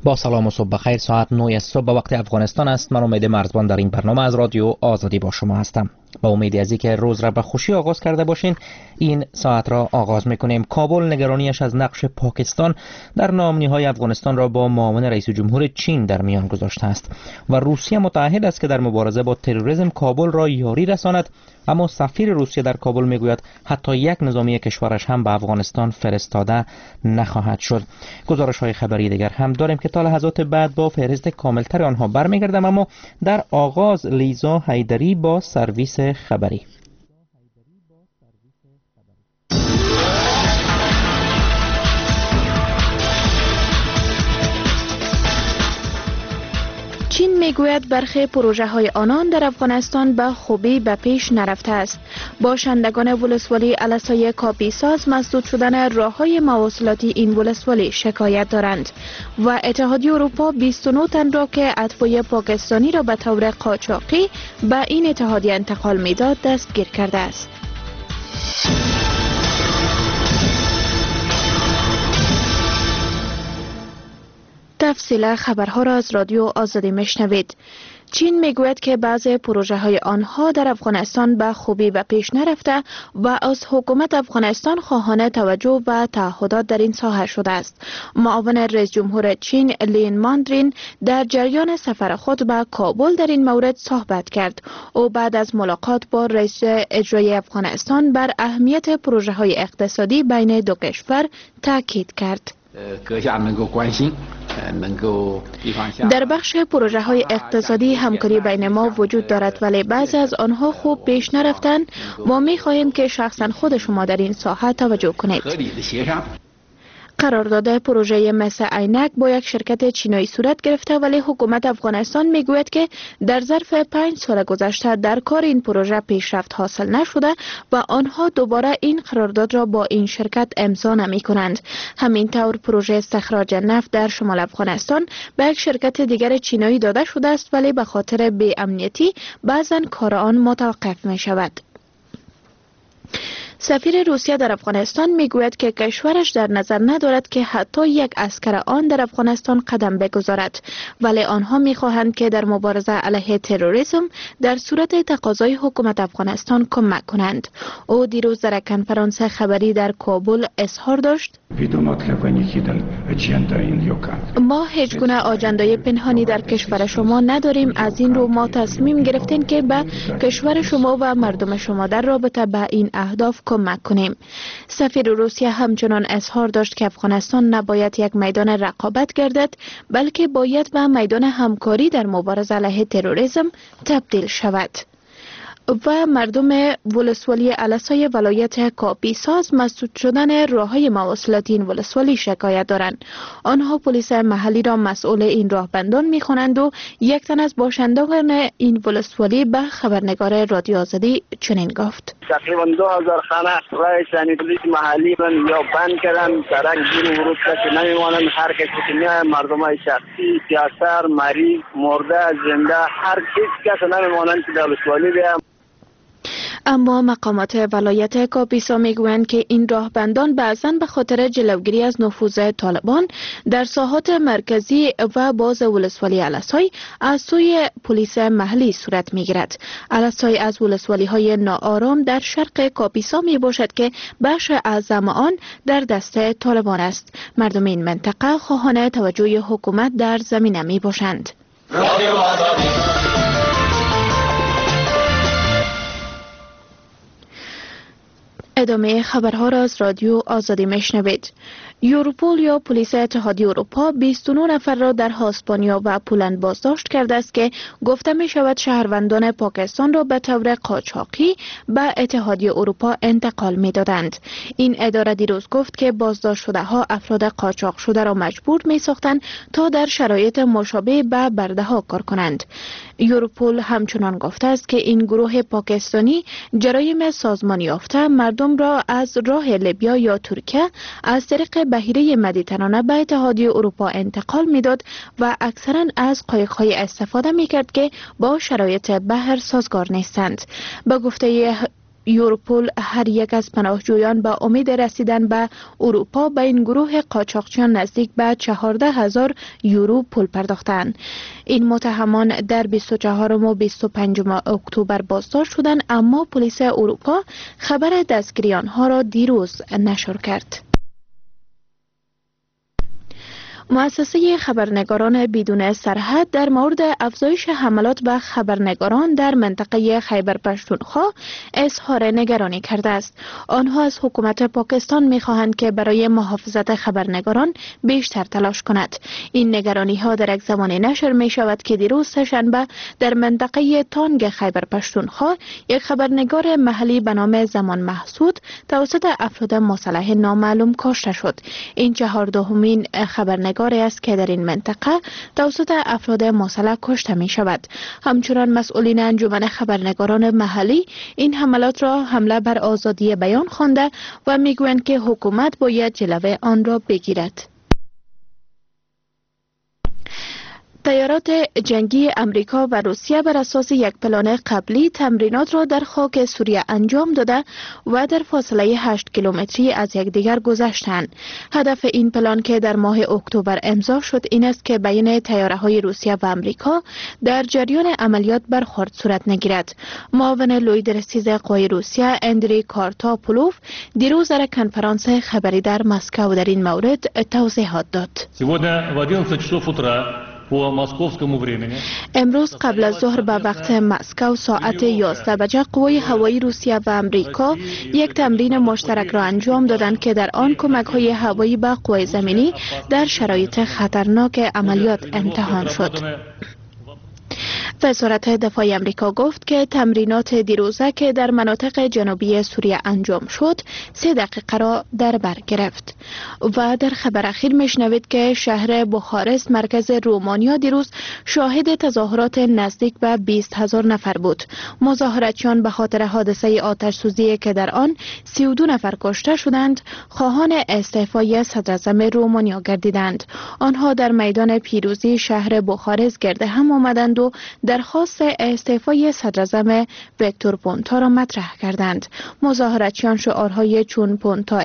با سلام و صبح بخیر. ساعت 9 صبح وقت افغانستان است. من امید مرزبان در این برنامه از رادیو آزادی با شما هستم. با امید از اینکه روز را به خوشی آغاز کرده باشین، این ساعت را آغاز میکنیم. کابل نگرانیش از نقش پاکستان در نامنی‌های افغانستان را با معاون رئیس جمهور چین در میان گذاشته است و روسیه متعهد است که در مبارزه با تروریسم کابل را یاری رساند، اما سفیر روسیه در کابل میگوید حتی یک نظامی کشورش هم به افغانستان فرستاده نخواهد شد. گزارش‌های خبری دیگر هم داریم که تا لحظات بعد با فهرست کاملتر آنها برمیگردم، اما در آغاز لیزا حیدری با سرویس خبری. چین میگوید برخی پروژه های آنان در افغانستان به خوبی به پیش نرفته است. باشندگان ولسوالی علسای کاپیساز مسدود شدن راه های مواصلاتی این ولسوالی شکایت دارند و اتحادیه اروپا 29 تن را که اتباع پاکستانی را به طور قاچاقی به این اتحادیه انتقال میداد دستگیر کرده است. تفصیل خبرها را از رادیو آزادی میشنوید. چین میگوید که بعضی پروژه های آنها در افغانستان به خوبی به پیش نرفته و از حکومت افغانستان خواهان توجه و تعهدات در این ساحه شده است. معاون رئیس جمهور چین لین ماندرین در جریان سفر خود به کابل در این مورد صحبت کرد. او بعد از ملاقات با رئیس اجرایی افغانستان بر اهمیت پروژه های اقتصادی بین دو کشور تاکید کرد. در بخش پروژه های اقتصادی همکاری بین ما وجود دارد، ولی بعضی از آنها خوب پیش نرفتند و می خواهیم که شخصا خود شما در این ساحه توجه کنید. قرارداد پروژه مثل عینک با یک شرکت چینایی صورت گرفته، ولی حکومت افغانستان میگوید که در ظرف 5 سال گذشته در کار این پروژه پیشرفت حاصل نشده و آنها دوباره این قرارداد را با این شرکت امضا نمی کنند. همینطور پروژه استخراج نفت در شمال افغانستان به یک شرکت دیگر چینایی داده شده است، ولی به خاطر بی‌امنیتی بعضا کار آن متوقف می شود. سفیر روسیه در افغانستان میگوید که کشورش در نظر ندارد که حتی یک عسکر آن در افغانستان قدم بگذارد، ولی آنها میخواهند که در مبارزه علیه تروریسم در صورت تقاضای حکومت افغانستان کمک کنند. او دیروز در کنفرانس خبری در کابل اظهار داشت: ما هیچ گونه آجندای پنهانی در کشور شما نداریم. از این رو ما تصمیم گرفتیم که به کشور شما و مردم شما در رابطه با این اهداف کمک کنیم. سفیر روسیه همچنان اظهار داشت که افغانستان نباید یک میدان رقابت گردد، بلکه باید به میدان همکاری در مبارزه علیه تروریسم تبدیل شود. و مردم ولسوالی علسای ولایت کاپیساز مسدود شدن راههای مواصلاتی این ولسوالی شکایت دارند. آنها پلیس محلی را مسئول این راهبندان می‌خوانند و یک تن از باشندگان این ولسوالی به خبرنگار رادیو آزادی چنین گفت: تقریبا 2000 خانه رای ثانی پلیس محلی من یا بند کردن، سرک گیر و ورود کسی نمیمانند. هر کسی که میاد مردمای شخصی، سیاسر، مریض، مرده، زنده، هر کسی نمیمانند که در ولسوالی بیام. اما مقامات ولایت کاپیسا میگویند که این راهبندان بعضاً به خاطر جلوگیری از نفوذ طالبان در ساحات مرکزی و باز ولسوالی علسای از سوی پلیس محلی صورت میگیرد. علسای از ولسوالی های ناآرام در شرق کاپیسا می باشد که بخش اعظم آن در دست طالبان است. مردم این منطقه خواهان توجه حکومت در زمینه می باشند. ادامه خبرها را از رادیو آزادی میشنوید. یوروپول یا پلیس اتحادیه اروپا 29 نفر را در اسپانیا و پولند بازداشت کرده است که گفته می شود شهروندان پاکستان را به طور قاچاقی به اتحادیه اروپا انتقال می دادند. این اداره دیروز گفت که بازداشت شده ها افراد قاچاق شده را مجبور می ساختند تا در شرایط مشابه به برده ها کار کنند. یوروپول همچنان گفته است که این گروه پاکستانی جرایم سازمان یافته مردم را از راه لیبیا یا ترکیه از طریق بحیره مدیترانه به اتحادیه اروپا انتقال میداد و اکثرا از قایق‌های استفاده میکرد که با شرایط بحر سازگار نیستند. به گفته یوروپول هر یک از پناهجویان با امید رسیدن به اروپا به این گروه قاچاقچیان نزدیک به 14,000 یورو پول پرداختند. این متهمان در 24 و 25 اکتبر بازداشت شدند، اما پلیس اروپا خبر دستگیری آنها را دیروز نشر کرد. مؤسسه خبرنگاران بدون سرحد در مورد افزایش حملات به خبرنگاران در منطقه خیبر پختونخوا اظهار نگرانی کرده است. آنها از حکومت پاکستان می‌خواهند که برای محافظت خبرنگاران بیشتر تلاش کند. این نگرانی ها در یک زمان نشر می شود که دیروز سه‌شنبه در منطقه تانگ خیبر پختونخوا یک خبرنگار محلی به نام زمان محسود توسط افراد مسلح نامعلوم کشته شد. این 14مین خبرنگار است که در این منطقه توسط افراد مسلح کشته می شود. همچنان مسئولین انجمن خبرنگاران محلی این حملات را حمله بر آزادی بیان خوانده و می گویند که حکومت باید جلوه آن را بگیرد. تیارات جنگی امریکا و روسیه بر اساس یک پلان قبلی تمرینات را در خاک سوریه انجام داده و در فاصله 8 کیلومتری از یکدیگر گذشتند. هدف این پلان که در ماه اکتبر امضا شد این است که بین تیاره‌های روسیه و امریکا در جریان عملیات برخورد صورت نگیرد. معاون لوی درسیز قوای روسیه اندری کارتاپولوف دیروز در کنفرانس خبری در مسکو در این مورد توضیحات داد. امروز قبل از ظهر به وقت مسکو ساعت 11 بجه قوای هوایی روسیه و امریکا یک تمرین مشترک را انجام دادند که در آن کمک‌های هوایی به قوای زمینی در شرایط خطرناک عملیات امتحان شد. وزارت دفاع امریکا گفت که تمرینات دیروزه که در مناطق جنوبی سوریه انجام شد 3 دقیقه را در بر گرفت. و در خبر اخیر میشنوید که شهر بخارست مرکز رومانیا دیروز شاهد تظاهرات نزدیک به 20,000 نفر بود. مظاهراتچیان به خاطر حادثه آتش سوزی که در آن 32 نفر کشته شدند خواهان استعفای صدراعظم رومانیا گردیدند. آنها در میدان پیروزی شهر بخارست گرد هم آمدند و درخواست استعفای صدراعظم ویکتور پونتا را مطرح کردند. مظاهراتچیان شعارهای چون پونتا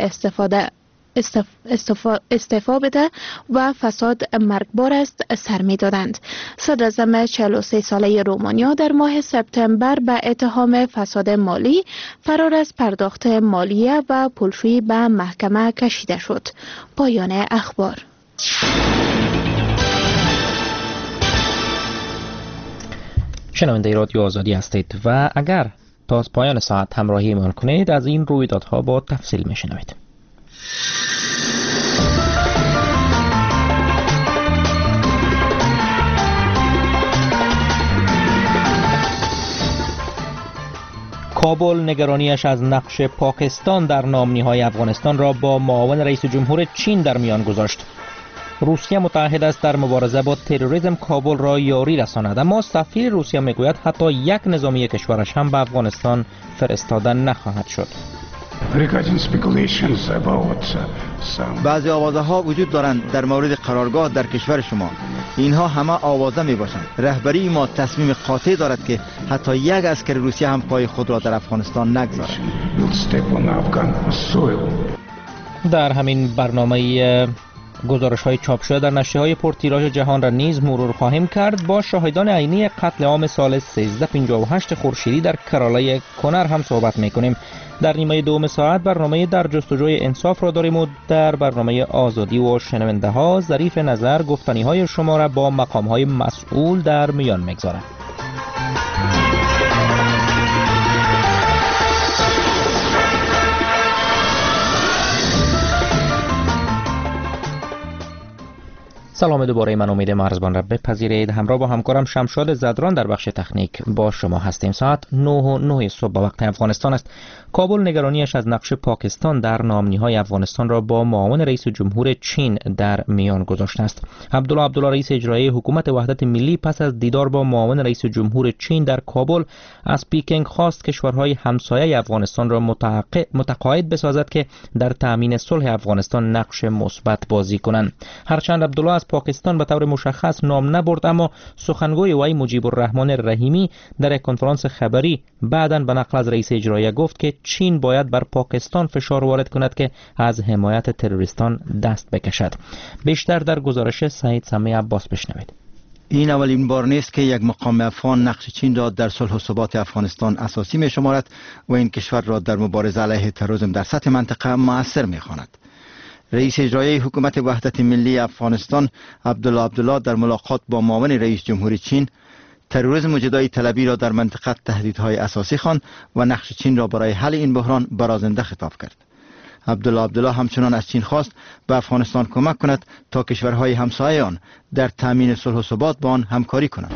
استعفا بده و فساد مرگبار است سر می دادند. صدراعظم 43 ساله رومانیا در ماه سپتامبر به اتهام فساد مالی، فرار از پرداخت مالیه و پولشویی به محکمه کشیده شد. پایان اخبار. شنونده رادیو آزادی هستید و اگر تا پایان ساعت همراهی ایمان کنید از این رویدادها با تفصیل میشنوید. کابل نگرانیش از نقش پاکستان در نامنی‌های افغانستان را با معاون رئیس جمهور چین در میان گذاشت. روسیه متعهد است در مبارزه با تروریسم کابل را یاری رساند، اما سفیر روسیه میگوید حتی یک نظامی کشورش هم به افغانستان فرستاده نخواهد شد. بعضی آوازه ها وجود دارند در مورد قرارگاه در کشور شما. اینها همه آوازه می باشند. رهبری ما تصمیم قاطع دارد که حتی یک عسکر روسیه هم پای خود را در افغانستان نگذارد. در همین برنامه گزارش‌های چاپ شده در نشریه‌های پرتیراژ جهان را نیز مرور خواهیم کرد. با شاهدان عینی قتل عام سال 1358 خورشیدی در کرالای کنر هم صحبت می‌کنیم. در نیمه دوم ساعت برنامه در جستجوی انصاف را داریم و در برنامه آزادی و شنونده ها ظریف نظر گفتنی‌های شما را با مقام‌های مسئول در میان می‌گذارم. سلام دوباره، من امید مرزبان را بپذیرید. همراه با همکارم شمشاد زدران در بخش تکنیک با شما هستیم. ساعت 9:09 صبح به وقت افغانستان است. کابل نگرانیش از نقش پاکستان در نامنی‌های افغانستان را با معاون رئیس جمهور چین در میان گذاشته است. عبدالله رئیس اجرایی حکومت وحدت ملی پس از دیدار با معاون رئیس جمهور چین در کابل از پیکنگ خواست کشورهای همسایه افغانستان را متقاعد بسازد که در تامین صلح افغانستان نقش مثبت بازی کنند. هرچند عبدالله از از پاکستان به طور مشخص نام نبرد، اما سخنگوی وی مجیب الرحمن رحیمی در یک کنفرانس خبری بعداً به نقل از رئیس اجرایی گفت که چین باید بر پاکستان فشار وارد کند که از حمایت تروریستان دست بکشد. بیشتر در گزارش سعید سمی عباس بشنوید. این اولین بار نیست که یک مقام افغان نقش چین را در صلح و ثبات افغانستان اساسی می شمارد و این کشور را در مبارزه علیه تروریسم در سطح منطقه مؤثر می خواند. رئیس اجرایی حکومت وحدت ملی افغانستان عبدالله در ملاقات با معاون رئیس جمهوری چین تروریسم و جدایی طلبی را در منطقه تهدیدهای اساسی خواند و نقش چین را برای حل این بحران برازنده خطاب کرد. عبدالله همچنان از چین خواست به افغانستان کمک کند تا کشورهای همسایه آن در تامین صلح و ثبات با آن همکاری کنند.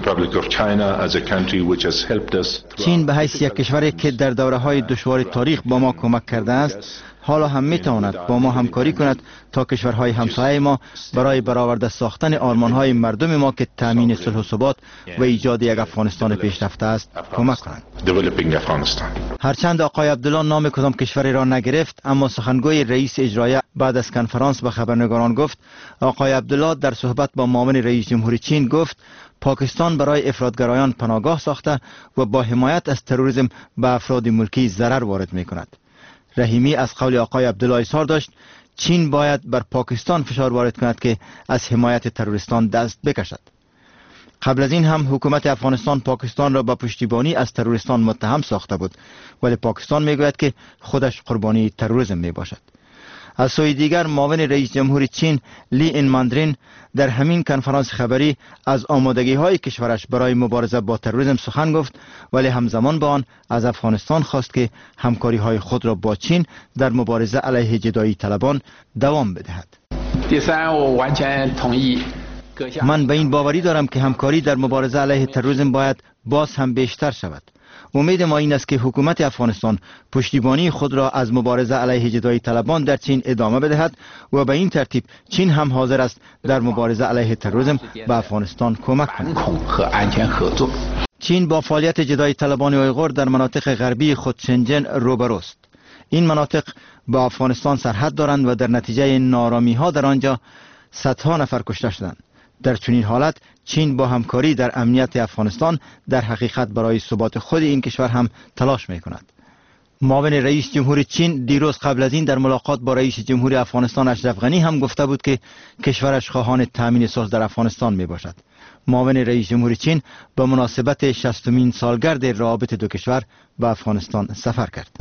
چین به حیث یک کشوری که در دوره‌های دشوار تاریخ با ما کمک کرده است، حالا هم میتواند با ما همکاری کند تا کشورهای همسایه ما برای برآورده ساختن آرمانهای مردم ما که تامین صلح و ثبات و ایجاد یک افغانستان پیشرفته است کمک کنند. هرچند آقای عبدالله نام کدام کشوری را نگرفت، اما سخنگوی رئیس اجرایی بعد از کنفرانس به خبرنگاران گفت آقای عبدالله در صحبت با معاون رئیس جمهوری چین گفت پاکستان برای افراطگرایان پناهگاه ساخته و با حمایت از تروریسم به افراد ملکی ضرر وارد می کند. رحیمی از قول آقای عبدالله اظهار داشت چین باید بر پاکستان فشار وارد کند که از حمایت تروریستان دست بکشد. قبل از این هم حکومت افغانستان پاکستان را به پشتیبانی از تروریستان متهم ساخته بود، ولی پاکستان میگوید که خودش قربانی تروریسم می باشد. از سوی دیگر معاون رئیس جمهور چین لی این ماندرین در همین کنفرانس خبری از آمادگی های کشورش برای مبارزه با تروریسم سخن گفت، ولی همزمان با آن از افغانستان خواست که همکاری های خود را با چین در مبارزه علیه جدایی طلبان دوام بدهد. من به این باوری دارم که همکاری در مبارزه علیه تروریسم باید باز هم بیشتر شود. امید ما این است که حکومت افغانستان پشتیبانی خود را از مبارزه علیه جدایی طلبان در چین ادامه بدهد و به این ترتیب چین هم حاضر است در مبارزه علیه تروریسم به افغانستان کمک کند. چین با فعالیت جدایی طلبان اویغور در مناطق غربی خود شنجن روبروست. این مناطق با افغانستان سرحد دارند و در نتیجه نارامی ها در آنجا صدها نفر کشته شدند. در چنین حالت چین با همکاری در امنیت افغانستان در حقیقت برای ثبات خود این کشور هم تلاش می کند. معاون رئیس جمهور چین دیروز قبل از این در ملاقات با رئیس جمهور افغانستان اشرف غنی هم گفته بود که کشورش خواهان تامین صلح در افغانستان می باشد. معاون رئیس جمهور چین به مناسبت 60مین سالگرد روابط دو کشور به افغانستان سفر کرد.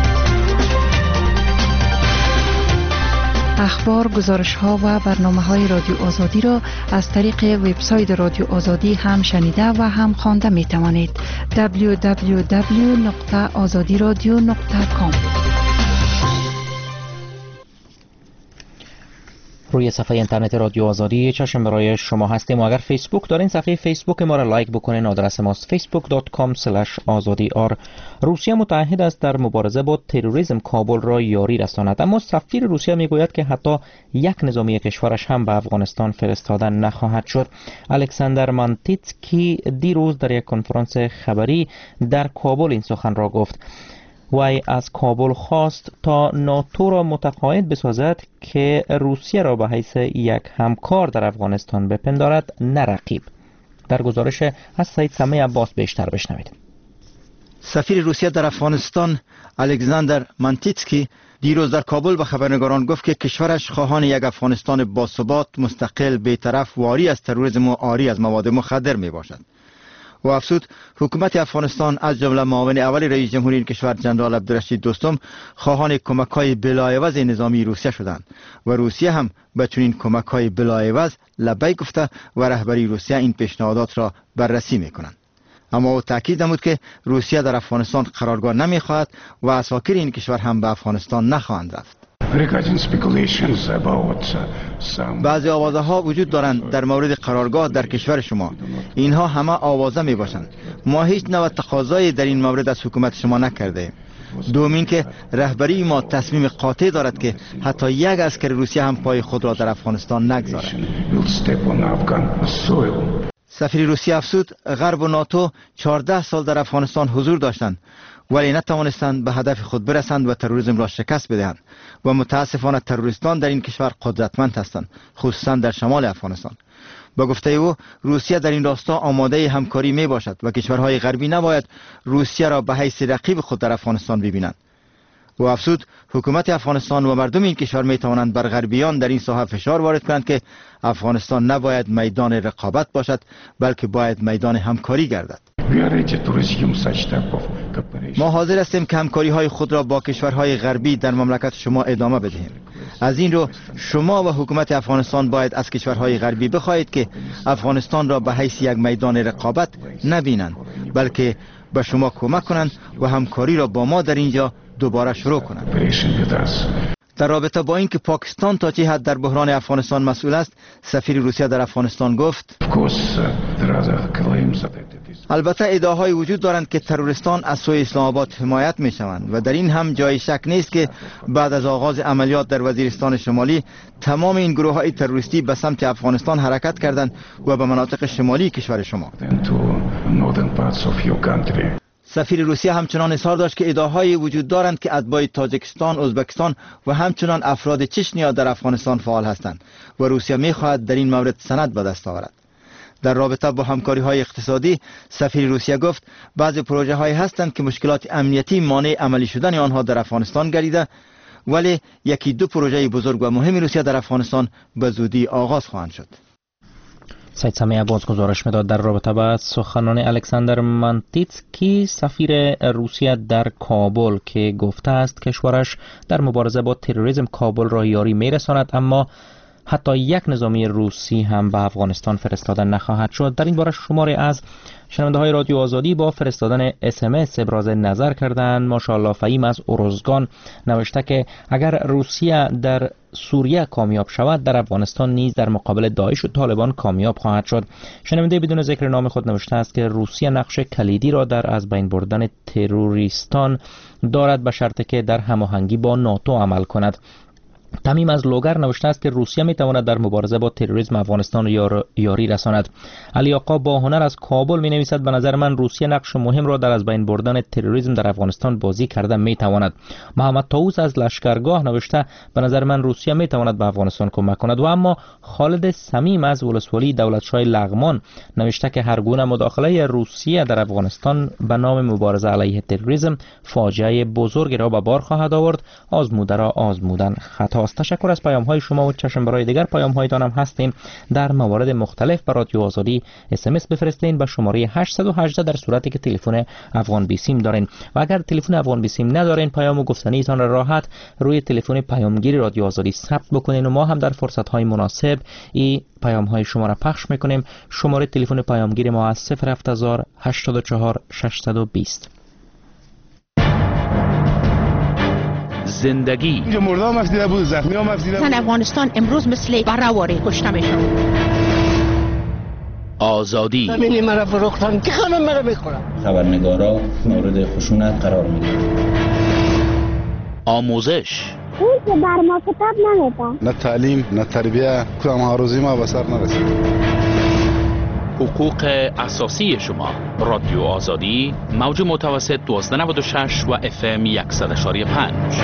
اخبار، گزارش‌ها و برنامه‌های رادیو آزادی را از طریق وبسایت رادیو آزادی هم شنیده و هم خوانده می‌توانید. www.azadiradio.com. روی صفحه اینترنت رادیو آزادی چشم برای شما هستیم و اگر فیسبوک دارین صفحه فیسبوک ما را لایک بکنین. آدرس ماست facebook.com/azadi. روسیه متعهد است در مبارزه با تروریسم کابل را یاری رساند، اما سفیر روسیه میگوید که حتی یک نظامی کشورش هم به افغانستان فرستاده نخواهد شد. الکساندر مانتیتسکی دیروز در یک کنفرانس خبری در کابل این سخن را گفت. وی از کابل خواست تا ناتو را متقاعد بسازد که روسیه را به حیث یک همکار در افغانستان بپندارد، نه رقیب. در گزارش از سعید سمی عباس بیشتر بشنوید. سفیر روسیه در افغانستان الکساندر مانتیتسکی دیروز در کابل به خبرنگاران گفت که کشورش خواهان یک افغانستان باثبات، مستقل، بی‌طرف، واری از تروریسم و عاری از مواد مخدر می باشد. و افزود حکومت افغانستان از جمله معاون اول رئیس جمهور این کشور جنرال عبدالرشید دوستم خواهان کمک‌های بلاعوض نظامی روسیه شدند و روسیه هم به چنین کمک‌های بلاعوض لبیک گفته و رهبری روسیه این پیشنهادات را بررسی می‌کنند. اما او تاکید نمود که روسیه در افغانستان قرارگاه نمی‌خواهد و اساکر این کشور هم به افغانستان نخواهند رفت. بعضی آوازه ها وجود دارند در مورد قرارگاه در کشور شما. اینها همه آوازه می باشند. ما هیچ نوع تقاضایی در این مورد از حکومت شما نکرده. دومین که رهبری ما تصمیم قاطع دارد که حتی یک عسکر روسیه هم پای خود را در افغانستان نگذارد. سفیر روسیه افزود غرب و ناتو 14 سال در افغانستان حضور داشتند ولی نتوانستند به هدف خود برسند و تروریسم را شکست بدهند و متاسفانه تروریستان در این کشور قدرتمند هستند، خصوصا در شمال افغانستان. با گفته او روسیه در این راستا آماده همکاری می باشد و کشورهای غربی نباید روسیه را به حیث رقیب خود در افغانستان ببینند. و افزود حکومت افغانستان و مردم این کشور می توانند بر غربیان در این ساحه فشار وارد کنند که افغانستان نباید میدان رقابت باشد بلکه باید میدان همکاری گردد. ما حاضر هستیم که همکاری های خود را با کشورهای غربی در مملکت شما ادامه بدهیم. از این رو شما و حکومت افغانستان باید از کشورهای غربی بخواهید که افغانستان را به حیث یک میدان رقابت نبینند بلکه به شما کمک کنند و همکاری را با ما در اینجا دوباره شروع کنند. در رابطه با اینکه پاکستان تا چه حد در بحران افغانستان مسئول است، سفیر روسیه در افغانستان گفت البته ادعاهای وجود دارند که تروریستان از سوی اسلام آباد حمایت می شوند و در این هم جای شک نیست که بعد از آغاز عملیات در وزیرستان شمالی تمام این گروه های تروریستی به سمت افغانستان حرکت کردند و به مناطق شمالی کشور شما. سفیر روسیه همچنان اظهار داشت که ادعاهای وجود دارند که اتباع تاجیکستان، ازبکستان و همچنان افراد چچنیا در افغانستان فعال هستند و روسیه می‌خواهد در این مورد سند به دست آورد. در رابطه با همکاری‌های اقتصادی، سفیر روسیه گفت بعضی پروژه‌هایی هستند که مشکلات امنیتی مانع عملی شدن آنها در افغانستان گردیده، ولی یکی دو پروژه بزرگ و مهم روسیه در افغانستان به زودی آغاز خواهند شد. سید سمیع باز گزارش میداد در رابطه با سخنان الکساندر مانتیتسکی سفیر روسیه در کابل که گفته است کشورش در مبارزه با تروریسم کابل را یاری میرساند اما حتی یک نظامی روسی هم به افغانستان فرستاده نخواهد شد. در این باره شماری از شنونده های رادیو آزادی با فرستادن SMS ابراز نظر کردند. ماشاءالله فهیم از ارزگان نوشته که اگر روسیه در سوریه کامیاب شود در افغانستان نیز در مقابل داعش و طالبان کامیاب خواهد شد. شنونده بدون ذکر نام خود نوشته است که روسیه نقش کلیدی را در از بین بردن تروریستان دارد به شرطی که در هماهنگی با ناتو عمل کند. تمیم از لوگر نوشته است که روسیه می تواند در مبارزه با تروریسم افغانستان را یاری رساند. علی آقا با هنر از کابل می نویسد به نظر من روسیه نقش مهم را در از بین بردن تروریسم در افغانستان بازی کرده می تواند. محمد طاووس از لشکرگاه نوشته به نظر من روسیه می تواند به افغانستان کمک کند. و اما خالد صمیم از ولسوالی دولتشاه لغمان نوشته که هر گونه مداخله روسیه در افغانستان به نام مبارزه علیه تروریسم فاجعه بزرگی را به بار خواهد آورد. آزموده را آزمودن خطا. تشکر از پیام های شما و چشم برای دیگر پیام هایتان هم هستیم. در موارد مختلف برای رادیو آزادی SMS بفرستین به شماره 818 در صورتی که تلفن افغان بی سیم دارین و اگر تلفن افغان بی سیم ندارین پیام و گفتنیتان را راحت روی تلفن پیامگیر رادیو آزادی ثبت بکنین و ما هم در فرصت های مناسب این پیام های شما را پخش میکنیم. شماره تلفن پیامگیر ما از 08084 620. زندگی اینجا مرده هم افزیده بود، زخمی هم افزیده بود. افغانستان امروز مثل بره‌واری کشته میشه. آزادی زمینی مرا فروختن که همه مرا میخورن. خبرنگارا مورد خشونت قرار میدن. آموزش اون که بر ما کتاب نمیدن. نه تعلیم نه تربیه کدام آرزوی ما به سر نرسید. حقوق اساسی شما. رادیو آزادی موج متوسط 1296 و FM 100.5.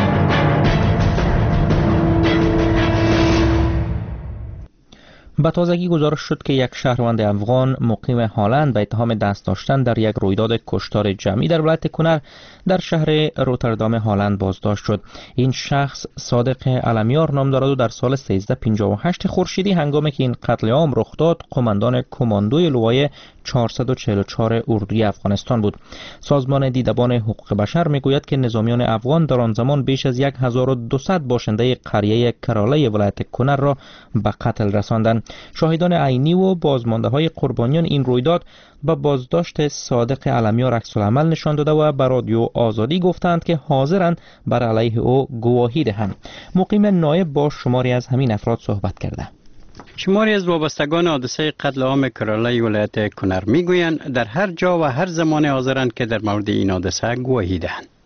به تازگی گزارش شد که یک شهروند افغان مقیم هلند به اتهام دست داشتن در یک رویداد کشتار جمعی در ولایت کنر در شهر روتردام هلند بازداشت شد. این شخص صادق علمیار نام دارد و در سال 1358 خورشیدی هنگامی که این قتل عام رخ داد قماندان کماندوی لوای 444 اردوی افغانستان بود. سازمان دیدبان حقوق بشر میگوید که نظامیان افغان در آن زمان بیش از 1200 باشنده قریه کراله ولایت کنر را به قتل رساندند. شاهدان عینی و بازمانده های قربانیان این رویداد به بازداشت صادق علمیار عکس العمل نشان داده و به رادیو آزادی گفتند که حاضرند بر علیه او گواهی دهند. مقیم نایب با شماری از همین افراد صحبت کرده. شماری از وابستگان حادثه قتل عام کراله ولایت کنر میگویند در هر جا و هر زمان حاضرند که در مورد این حادثه گواهی دهند.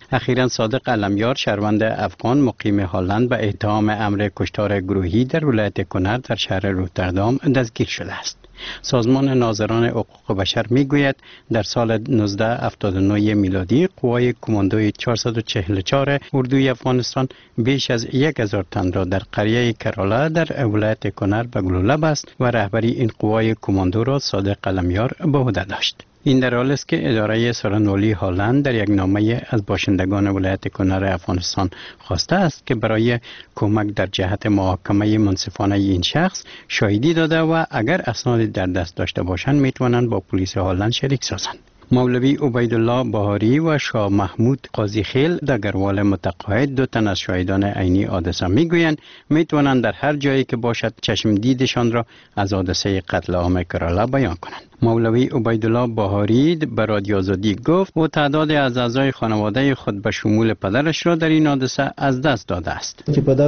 اخیراً صادق علمیار شهروند افغان مقیم هلند به اتهام امر کشتار گروهی در ولایت کنر در شهر روتردام دستگیر شده است. سازمان ناظران حقوق بشر میگوید در سال 1979 میلادی قوای کماندوی 444 اردوی افغانستان بیش از 1000 تن را در قریه کرالا در ولایت کنر به گلوله بست و رهبری این قوای کماندو را صادق علمیار به عهده داشت. این در حالی است که اداره سرانولی هلند در یک نامه از باشندگان ولایت کنر افغانستان خواسته است که برای کمک در جهت محاکمه منصفانه این شخص شاهدی داده و اگر اسنادی در دست داشته باشند میتوانند با پلیس هلند شریک سازند. مولوی عبیدالله بهاری و شاه محمود قاضی خیل دگروال متقاعد دو تن از شاهدان عینی حادثه میگویند میتوانند در هر جایی که باشد چشم دیدشان را از حادثه قتل عام کرالا بیان کنند. مولوی عبیدالله بهاری به رادیو آزادی گفت او تعداد از اعضای خانواده خود به شمول پدرش را در این حادثه از دست داده است.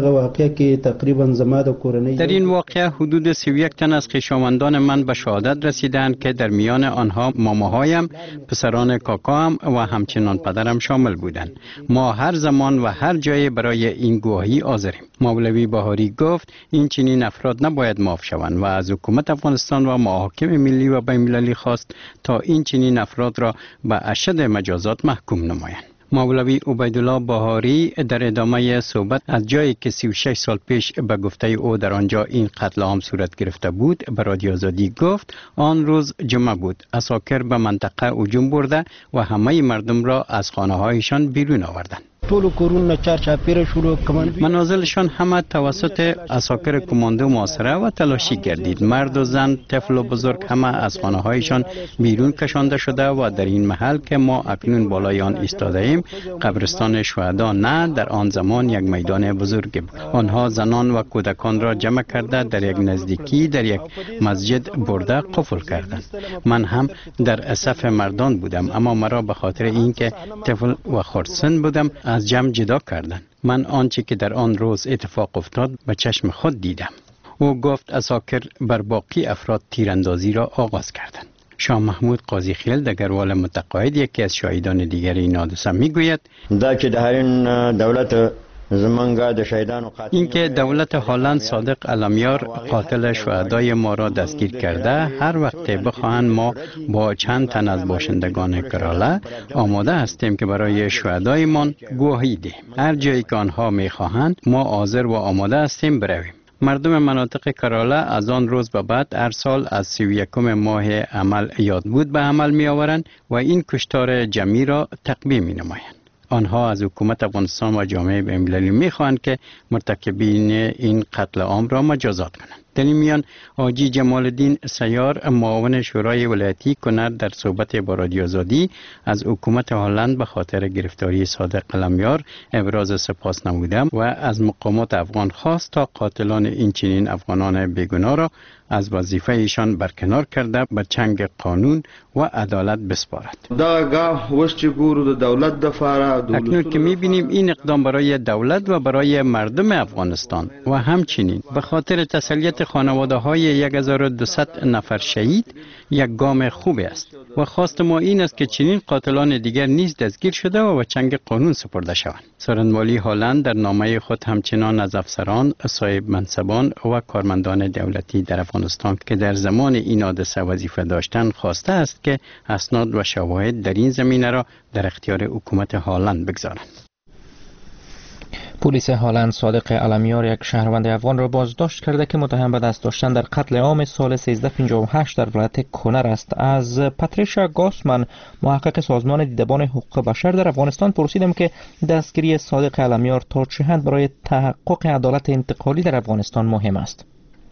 در این واقعه حدود 31 تن از خویشاوندان من به شهادت رسیدند که در میان آنها ماماهایم، پسران کاکاام و همچنان پدرم شامل بودند. ما هر زمان و هر جای برای این گواهی حاضریم. مولوی بهاری گفت این چنین افراد نباید معاف شوند و از حکومت افغانستان و محاکم ملی و بین‌المللی خواست تا این چنین افراد را به اشد مجازات محکوم نمایند. مولوی عبیدالله بهاری در ادامه صحبت از جایی که 36 سال پیش به گفته او در آنجا این قتل عام صورت گرفته بود به رادیو آزادی گفت آن روز جمعه بود. عساکر به منطقه هجوم برده و همه مردم را از خانه‌هایشان بیرون آوردند. منازلشان همه توسط عساکر کماندو محاصره و تلاشی گردید. مرد و زن، طفل و بزرگ همه از خانه‌هایشان بیرون کشانده شده و در این محل که ما اکنون بالای آن ایستاده ایم قبرستان شهدا نه، در آن زمان یک میدان بزرگ بود. آنها زنان و کودکان را جمع کرده در یک نزدیکی در یک مسجد برده قفل کردند. من هم در صف مردان بودم اما مرا به خاطر اینکه طفل و خردسن بودم از جمع جدا کردند. من آنچه که در آن روز اتفاق افتاد به چشم خود دیدم. او گفت عساکر بر باقی افراد تیراندازی را آغاز کردند. شاه محمود قاضی خیل دگروال متقاعد یکی از شاهدان دیگر این حادثه میگوید اینکه دولت هلند صادق علمیار قاتل شهدای ما را دستگیر کرده هر وقت بخواهند ما با چند تن از باشندگان کرالا آماده هستیم که برای شهدایمان گواهی دهیم. هر جایی که آنها میخواهند ما حاضر و آماده هستیم برویم. مردم مناطق کرالا از آن روز به بعد هر سال از 31 ماه عمل یاد بود به عمل می آورند و این کشتار جمعی را تقویه می نمایند. آنها از حکومت افغانستان و جامعه بین‌المللی می‌خواهند که مرتکبین این قتل عام را مجازات کنند. در این میان حاجی جمال الدین سیار معاون شورای ولایتی کنر در صحبت با رادیو آزادی از حکومت هلند به خاطر گرفتاری صادق علمیار ابراز سپاس نموده و از مقامات افغان خواست تا قاتلان این چنین افغانان بیگناه را از وظیفه ایشان برکنار کرده به چنگ قانون و عدالت بسپارد. اکنون که می‌بینیم این اقدام برای دولت و برای مردم افغانستان و همچنین به خاطر تسلیت خانواده‌های 1200 نفر شهید یک گام خوبی است و خواست ما این است که چنین قاتلان دیگر نیز دستگیر شده و به چنگ قانون سپرده شوند. سرانوالی هلند در نامه خود همچنان از افسران، صاحب منصبان و کارمندان دولتی در افغانستان که در زمان این حادثه وظیفه داشتند خواسته است که اسناد و شواهد در این زمینه را در اختیار حکومت هلند بگذارند. پلیس هلند صادق علمیار یک شهروند افغان را بازداشت کرده که متهم به دست داشتن در قتل عام سال 1358 در ولایت کنر است. از پاتریشا گاسمن محقق سازمان دیدبان حقوق بشر در افغانستان پرسیدم که دستگیری صادق علمیار تا چه حد برای تحقق عدالت انتقالی در افغانستان مهم است.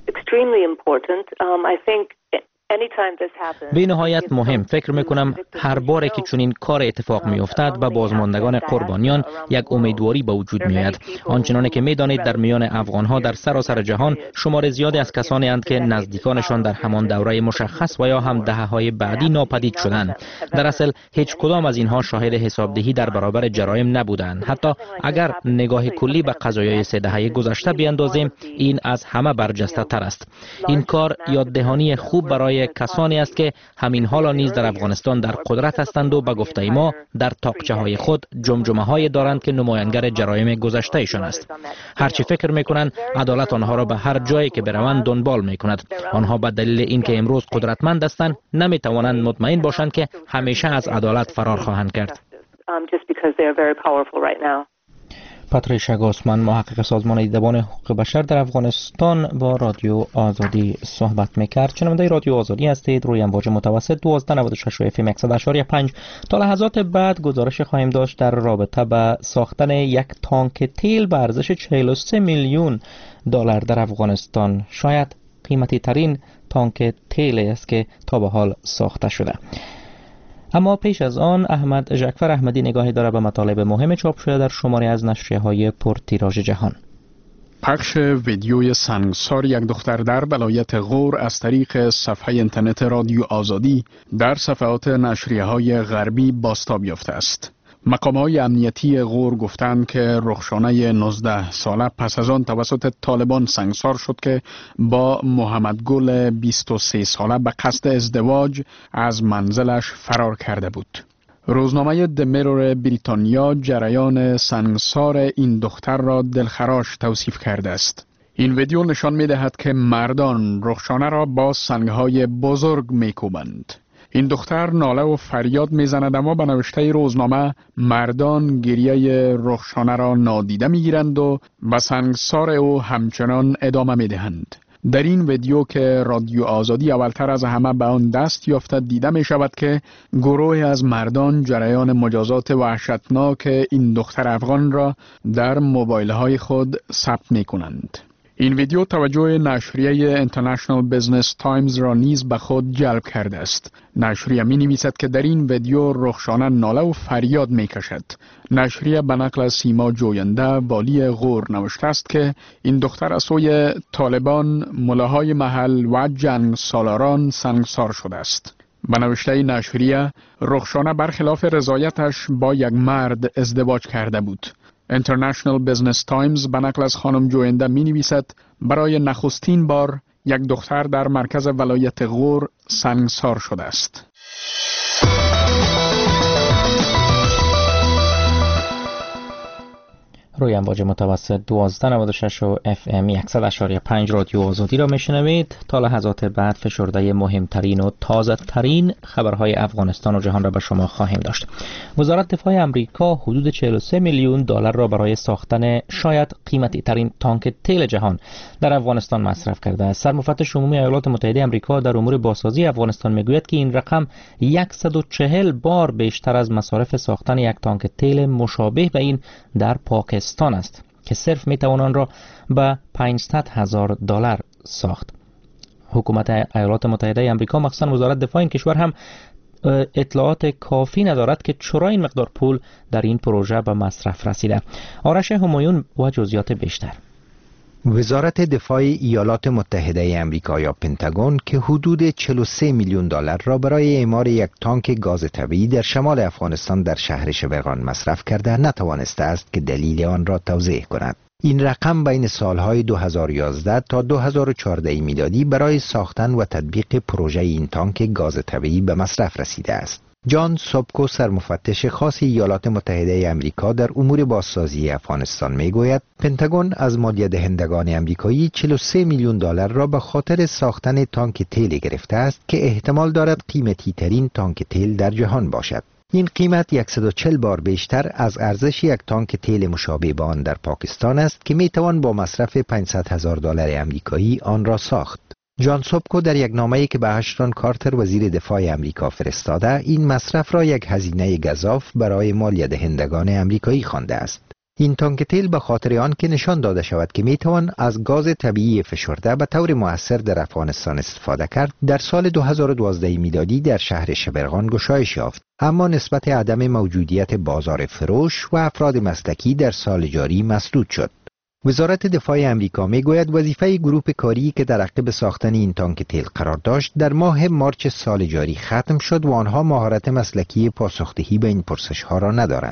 به نهایت مهم. فکر میکنم هر باره که چنین کار اتفاق میافتد به بازماندگان قربانیان یک امیدواری به وجود میآید. آنچنانی که میدانید در میان افغانها در سراسر جهان شمار زیادی از کسانی اند که نزدیکانشان در همان دوره مشخص و یا هم دهه‌های بعدی ناپدید شدند. در اصل هیچ کدام از اینها شاهد حسابدهی در برابر جرایم نبودند. حتی اگر نگاه کلی به قضایای 3 دهه گذشته بیاندازیم این از همه برجسته تر است. این کار یاددهانی خوب برای برای کسانی است که همین حالا نیز در افغانستان در قدرت هستند و به گفته ما در تاقچه های خود جمجمه های دارند که نماینگر جرایم گذشته ایشان است. هرچی فکر میکنند عدالت آنها را به هر جایی که بروند دنبال میکند. آنها به دلیل اینکه امروز قدرتمند هستند نمیتوانند مطمئن باشند که همیشه از عدالت فرار خواهند کرد. پاتریشیا گوسمان، محقق سازمان دیدبان حقوق بشر در افغانستان، با رادیو آزادی صحبت میکرد. شنونده رادیو آزادی هستید. روی امواج متوسط 1296 و FM 100.5. تا لحظات بعد گزارش خواهیم داشت در رابطه با ساختن یک تانک تیل به ارزش 43 میلیون دلار در افغانستان. شاید قیمتی ترین تانک تیل است که تا به حال ساخته شده. اما پیش از آن احمد ژکفر احمدی نگاهی داره به مطالب مهم چاپ شده در شماری از نشریه‌های پرتیراژ جهان. پخش ویدیوی سنگسار یک دختر در ولایت غور از طریق صفحه اینترنت رادیو آزادی در صفحات نشریه‌های غربی بازتاب یافته است. مقام‌های امنیتی غور گفتند که رخشانه 19 ساله پس از آن توسط طالبان سنگسار شد که با محمد گل 23 ساله به قصد ازدواج از منزلش فرار کرده بود. روزنامه دمیرور بریتانیا جریان سنگسار این دختر را دلخراش توصیف کرده است. این ویدیو نشان می‌دهد که مردان رخشانه را با سنگ‌های بزرگ می‌کوبند. این دختر ناله و فریاد میزند، اما به نوشته روزنامه مردان گریه رخشانه را نادیده میگیرند و به سنگسار او همچنان ادامه میدهند. در این ویدیو که رادیو آزادی اولتر از همه به آن دست یافته دیده می شود که گروهی از مردان جریان مجازات وحشتناک این دختر افغان را در موبایل های خود ثبت می کنند. این ویدیو توجه نشریه International Business Times را نیز به خود جلب کرده است. نشریه می نویسد که در این ویدیو رخشانه ناله و فریاد می کشد. نشریه به نقل از سیما جوینده والی غور نوشته است که این دختر از سوی طالبان، ملاهای محل و جنگ سالاران سنگسار شده است. به نوشته نشریه رخشانه برخلاف رضایتش با یک مرد ازدواج کرده بود. International Business Times به نقل از خانم جوینده می نویسد برای نخستین بار یک دختر در مرکز ولایت غور سنگسار شده است. روی امواج متوسط 1296 و FM 100.5 رادیو آزادی را میشنوید. تا لحظات بعد فشرده مهمترین و تازه ترین خبرهای افغانستان و جهان را به شما خواهیم داشت. وزارت دفاع امریکا حدود 43 میلیون دلار را برای ساختن شاید قیمتی ترین تانک تیل جهان در افغانستان مصرف کرده است. سرمفتش عمومی ایالات متحده امریکا در امور بازسازی افغانستان میگوید که این رقم 140 بار بیشتر از مصارف ساختن یک تانک تیل مشابه به این در پاکستان است که صرف میتوان آن را به 500,000 دلار ساخت. حکومت ایالات متحده آمریکا مخصوصا وزارت دفاع این کشور هم اطلاعات کافی ندارد که چرا این مقدار پول در این پروژه به مصرف رسیده. آرش همایون و جزئیات بیشتر. وزارت دفاع ایالات متحده آمریکا یا پنتاگون که حدود 43 میلیون دلار را برای اعمار یک تانک گاز طبیعی در شمال افغانستان در شهر شبرغان مصرف کرده نتوانسته است که دلیل آن را توضیح کند. این رقم بین سالهای 2011 تا 2014 میلادی برای ساختن و تطبیق پروژه این تانک گاز طبیعی به مصرف رسیده است. جان سوبکو سرمفتش خاص ایالات متحده آمریکا در امور بازسازی افغانستان میگوید پنتاگون از مالیه دهندگان آمریکایی 43 میلیون دلار را به خاطر ساختن تانک تیل گرفته است که احتمال دارد قیمتی ترین تانک تیل در جهان باشد. این قیمت 140 بار بیشتر از ارزش یک تانک تیل مشابه به آن در پاکستان است که میتوان با مصرف 500,000 دلار آمریکایی آن را ساخت. جان سوبکو در یک نامه‌ای که به اشتون کارتر وزیر دفاع آمریکا فرستاده این مصرف را یک هزینه گزاف برای مالیه دهندگان آمریکایی خوانده است. این تانک تیل به خاطر آن که نشان داده شود که میتوان از گاز طبیعی فشرده به طور مؤثر در افغانستان استفاده کرد در سال 2012 میلادی در شهر شبرغان گشایش یافت، اما نسبت عدم موجودیت بازار فروش و افراد مسلکی در سال جاری مسدود شد. وزارت دفاع آمریکا میگوید وظیفه گروه کاری که در عقب ساختن این تانک تیل قرار داشت در ماه مارچ سال جاری ختم شد و آنها مهارت مسلکی پاسخدهی به این پرسش‌ها را ندارند.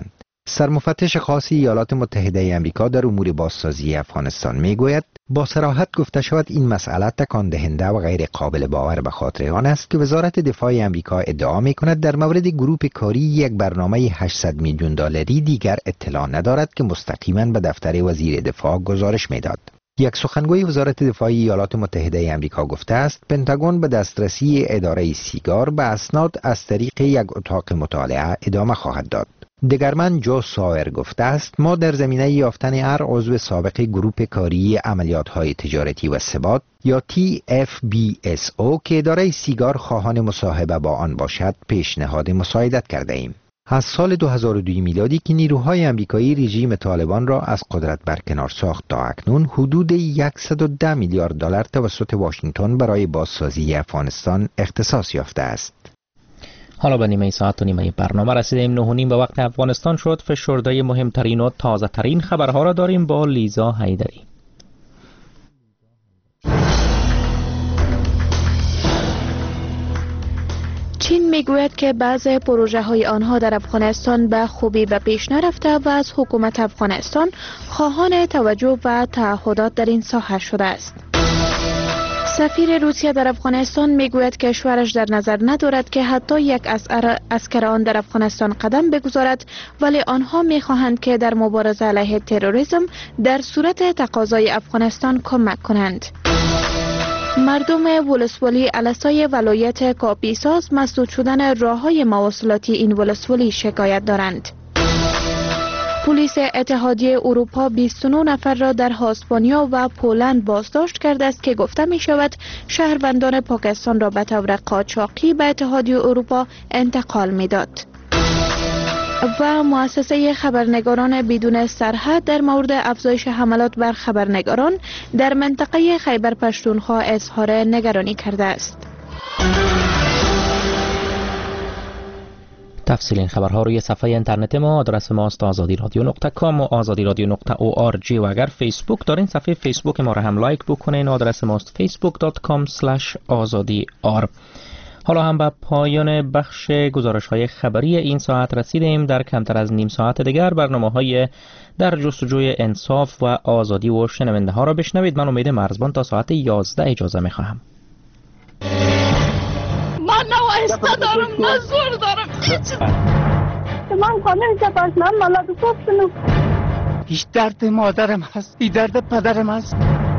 سرمفتش خاص ایالات متحده آمریکا در امور بازسازی افغانستان میگوید با صراحت گفته شود این مسئله تکان دهنده و غیر قابل باور به خاطر آن است که وزارت دفاع آمریکا ادعا میکند در مورد گروپ کاری یک برنامه 800 میلیون دلاری دیگر اطلاع ندارد که مستقیما به دفتر وزیر دفاع گزارش میداد. یک سخنگوی وزارت دفاع ایالات متحده آمریکا گفته است پنتاگون به دسترسی اداره سیگار به اسناد از طریق یک اتاق مطالعه ادامه خواهد داد. دگرمن جو سایر گفته است ما در زمینه یافتن هر عضو سابق گروپ کاری عملیات‌های تجارتی و ثبات یا TFBSO که اداره سیگار خواهان مصاحبه با آن باشد پیشنهاد مساعدت کرده ایم. از سال 2002 میلادی که نیروهای آمریکایی رژیم طالبان را از قدرت برکنار ساخت تا اکنون حدود 110 میلیارد دلار توسط واشنگتن برای بازسازی افغانستان اختصاص یافته است. حالا به نیمه ساعت و نیمه برنامه رسیدیم. 9:30 به وقت افغانستان شد. فشرده مهمترین و تازه ترین خبرها را داریم با لیزا حیدری. چین میگوید که بعض پروژه های آنها در افغانستان به خوبی به پیش نرفته و از حکومت افغانستان خواهان توجه و تعهدات در این ساحه شده است. سفیر روسیه در افغانستان میگوید که کشورش در نظر ندارد که حتی یک اسکر آن در افغانستان قدم بگذارد، ولی آنها میخواهند که در مبارزه علیه تروریسم در صورت تقاضای افغانستان کمک کنند. مردم ولسوالی الاسای ولایت کاپیساس مسدود شدن راههای مواصلاتی این ولسوالی شکایت دارند. پلیس اتحادیه اروپا 29 نفر را در اسپانیا و پولند بازداشت کرده است که گفته می شود شهروندان پاکستان را به طور قاچاقی به اتحادیه اروپا انتقال می داد. و مؤسسه خبرنگاران بدون سرحد در مورد افزایش حملات بر خبرنگاران در منطقه خیبر پشتونخوا اظهار نگرانی کرده است. تفصیل این خبرها روی صفحه اینترنت ما، آدرس ما است azadi.radio.com و azadi.radio.org و اگر فیسبوک دارین صفحه فیسبوک ما را هم لایک بکنین، آدرس ما است facebook.com/azadi.r. حالا هم به پایان بخش گزارش‌های خبری این ساعت رسیدیم. در کمتر از نیم ساعت دیگر برنامه‌های در جستجوی انصاف و آزادی و شنونده ها را بشنوید. من امید مرزبان تا ساعت 11 اجازه می‌خواهم. من نوایسته دارم، نه زور دارم. من خانه جباز من مالات خوب شنو. هیچ درد مادرم هست، این درد پدرم هست.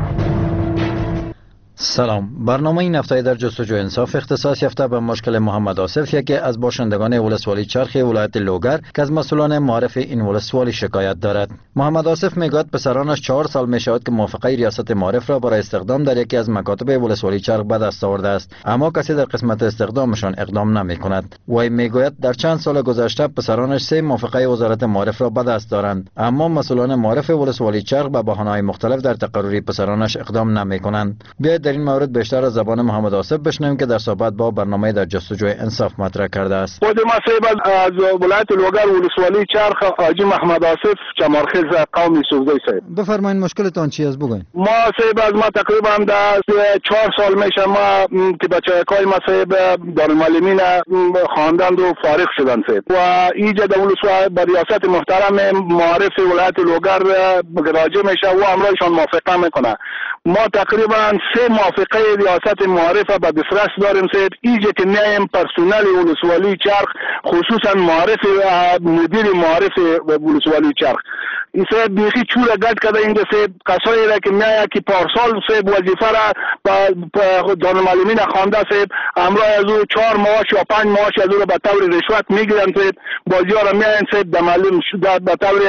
سلام. برنامه این هفته در جستجوی انصاف اختصاص یافته به مشکل محمد آصف، یکی از باشندگان ولسوالی چرخ ولایت لوگر که از مسئولان معارف این ولسوالی شکایت دارد. محمد آصف میگوید پسرانش 4 سال میشود که موافقه ریاست معارف را برای استخدام در یکی از مکاتب ولسوالی چرخ به دست آورده است، اما کسی در قسمت استخدامشان اقدام نمیکند. وی میگوید در چند سال گذشته پسرانش 3 موافقه وزارت معارف را به دست دارند، اما مسئولان معارف ولسوالی چرخ به بهانه‌های مختلف در تقرری پسرانش اقدام نمیکنند. در این مورد بیشتر از زبان محمد آصف بشنویم که در صحبت با برنامه در جستجوی انصاف مطرح کرده است. خود ما صاحب از ولایت لوگر ولسوالی چرخ حاجی محمد آصف چمارخیز قوم سوزده صاحب. بفرمایید مشکلتان چی است بگوین. ما صاحب از ما تقریبا در 4 سال میشه ما که بچه‌های ما صاحب دارالمعلمین خواندند و فارغ شدند صاحب و اینجا در ولسوالی با ریاست محترم معارف ولایت لوگر راجع میشه و امرایشان موافقه میکنه. ما تقریبا 3 موافقه ریاست معارفه به دسترس داریم صاحب. اینجا که میایم پرسنل ولسوالی چرخ خصوصا معارف مدیر معارف ولسوالی چرخ این صاحب بیخی چوره گد کرده اینجا صاحب. کسایی را که میایه که پارسال صاحب وظیفه را با دانشمندان خوانده صاحب امروز از او 4 معاش یا 5 معاش از او را به طور رشوت میگیرن صاحب. بازی‌ها را میاین صاحب در معلم به طور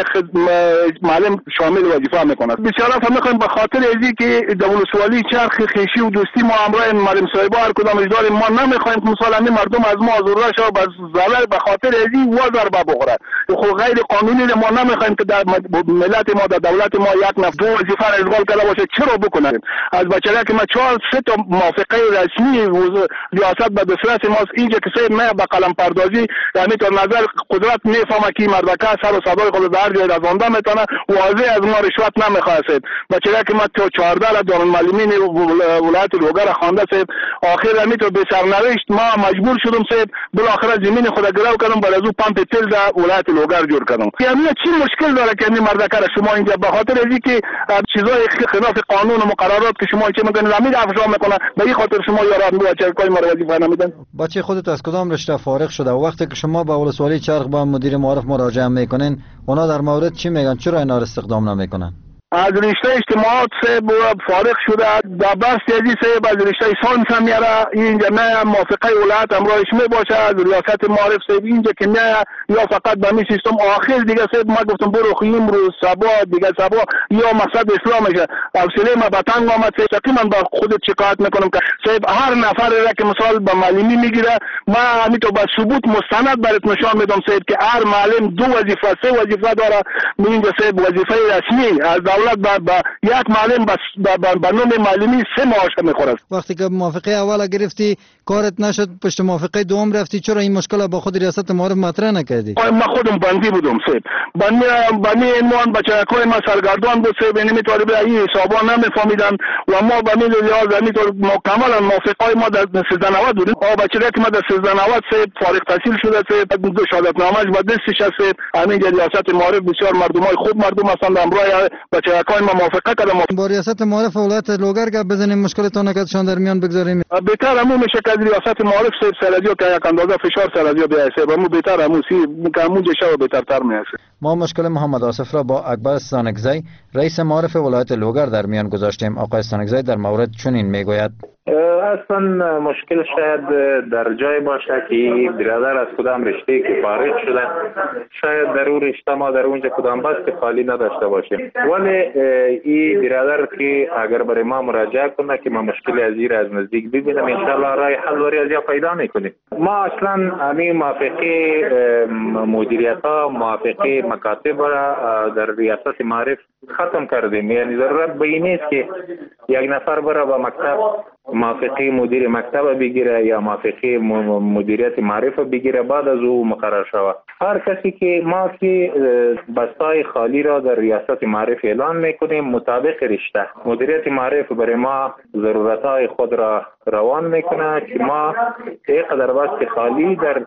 معلم شامل وظیفه میکنند. بسیار هم میخوایم به خاطر ازی که در ولسوالی چرخ خیشی و دوستی ما امروز معلم صاحب هر کدام داریم، ما نمیخوایم که مثلا مردم از ما آزرده شو به ضرر به خاطر ازی وزر بخوره. خو غیر قانونی ما نمیخوایم که در ملت ما در دولت ما یک نفر وظیفه را اشغال کرده باشه. چرا بکنه؟ از بچه‌ها که ما 4-3 تا موافقه رسمی ریاست به دسترس ماست. اینجا که صاحب ما به قلم پردازی یعنی تا نظر قدرت میفهمه که مردکه سر و صدای خود در جای رسانده میتونه واضح از ما رشوت نمیخواد صاحب. بچه‌ها که ما 14 دارالمعلمین ولایت لوگر خوانده صاحب. آخر میتو به سرنوشت ما مجبور شدم صاحب بالاخره زمین خود گرو کردم، بعد از اون پمپ تیل در ولایت لوگر جور کردم. یعنی چی مشکل داره که این مردکر شما اینجا به خاطر اینکه چیزای خلاف قانون و مقررات که شما چه میگن زمین افشا میکنه، به این خاطر شما یاران بچه کاری مرا وظیفه نمیدن. بچه خودت از کدام رشته فارغ شده و وقتی که شما به ولسوالی چرخ با مدیر معارف مراجعه میکنین اونا در مورد چی میگن؟ چرا اینا رو استخدام نمیکنن؟ از رشته اجتماعات صاحب فارغ شده در بس تیزی صاحب از رشته ساینس هم میاره اینجا نه موافقه ولایت امرایش می باشه از ریاست معارف صاحب اینجا که نه یا فقط به می سیستم آخر دیگه صاحب ما گفتم برو خیم رو سبا دیگه سبا یا مقصد اسلامشه حوصله ما به تنگ آمد صاحب من با خودت شکایت میکنم که صاحب هر نفر را که مثال به معلمی میگیره ما همین تو با ثبوت مستند برات نشان میدم صاحب که هر معلم دو وظیفه سه وظیفه داره. اینجا صاحب وظیفه رسمی از دولت با یک معلم با نام معلمی 3 معاش میخوره. وقتی که موافقه اول گرفتی کارت نشد پشت موافقه دوم رفتی، چرا این مشکل با خود ریاست معارف مطرح نکردی؟ ما خودم بندی بودم صاحب، بنی اینوان بچه‌های ما سرگردان بود صاحب، اینمی طالب این حسابا نمیفهمیدن و ما به میل لحاظ اینطور مکملا موافقه ما در 1390 بودیم. بچه‌ای که ما در 1390 صاحب فارغ التحصیل شده صاحب دو شهادتنامه‌اش با دستش صاحب، همین ریاست معارف بسیار مردمای خوب مردم هستند. امروز بچه‌های ما موافقه کردم با ریاست معارف ولایت لوگر گپ بزنیم مشکلتون نکاتشان در میان بگذاریم. بهتر همون میشه که ریاست معارف صاحب سرازیو که یک اندازه فشار سرازیو بیایه صاحب، همون بهتر همون که همون جشا بهترتر میشه. ما مشکل محمد آصف را با اکبر سانگزی رئیس معارف ولایت لوگر در میان گذاشتیم. آقای سانگزی در مورد چنین میگوید: اصلا مشکل شاید در جای باشه که برادر از کدام رشته که فارغ شده، شاید در اون رشته ما در اونجا کدام بست خالی نداشته باشیم، ولی این برادر که اگر برای ما مراجعه کنه که ما مشکل از این از نزدیک ببینم انشالله رای حل و ریاضی پیدا میکنیم. ما اصلا همین موافقه مدیریت ها موافقه مکاتب را در ریاست معارف ختم کردیم. یعنی ضرورت به این نیست که یک نفر بره با مکتب موافقه مدیر مکتب بگیره یا موافقه مدیریت معارف بگیره بعد از او مقرر شود. هر کسی که ما که بستای خالی را در ریاست معارف اعلان میکنیم مطابق رشته مدیریت معارف برای ما ضرورتهای خود را روان میکنه که ما اینقدر بست خالی در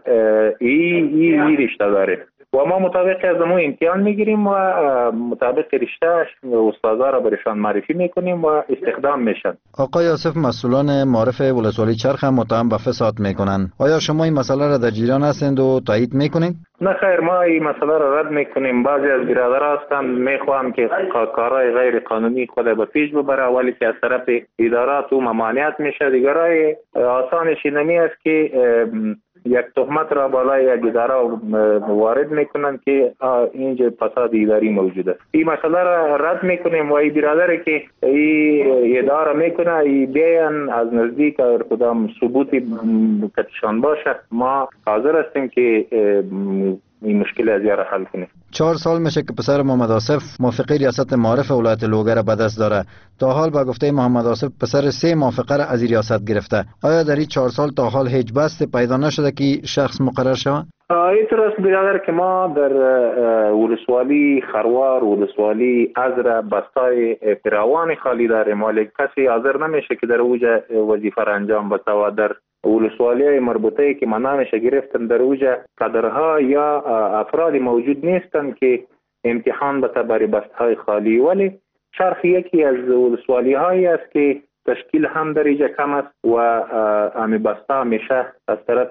این رشته داریم و ما مطابق از امون امتحان میگیریم و مطابق رشته استادا را برشان معرفی میکنیم و استخدام میشن. آقای آصف، مسئولان معارف ولسوالی چرخ هم متهم به فساد میکنن. آیا شما این مسئله را در جریان هستند و تایید میکنید؟ نه خیر، ما این مسئله را رد میکنیم. بعضی از برادران هستند میخوام که کارهای غیر قانونی خود به پیش ببره ولی که از طرف ادارات و ممانعت میشه. دیگرای آسانش نمی است که یک تهمت را بالای یک اداره وارد میکنن که اینجا فساد اداری موجوده. این مسئله را رد میکنیم و این برادری که این اداره میکنه این بیان از نزدیک اگر کدام ثبوتی کتشان باشه ما حاضر هستیم که این مشکل از یاره حل کنیم. 4 سال میشه که پسر محمد آصف موافقه ریاست معارف ولایت لوگر به دست داره. تا حال با گفته محمد آصف پسر 3 موافقه را از ریاست گرفته. آیا در این 4 سال تا حال هیچ بست پیدا نشده که شخص مقرر شود؟ اینطور است برادر که ما در ولسوالی خروار ولسوالی ازر بستای فراوان خالی داریم ولی کسی حاضر نمیشه که در اوجه وظیفه را انجام بده و در ولسوالی مربوطه که منامش گرفتن در اوجه قدرها یا افراد موجود نیستن که امتحان بده برای بستهای خالی. ولی چرخ یکی از ولسوالی هایی است که تشکیل هم در اینجا کم است و امی بستا میشه از طرف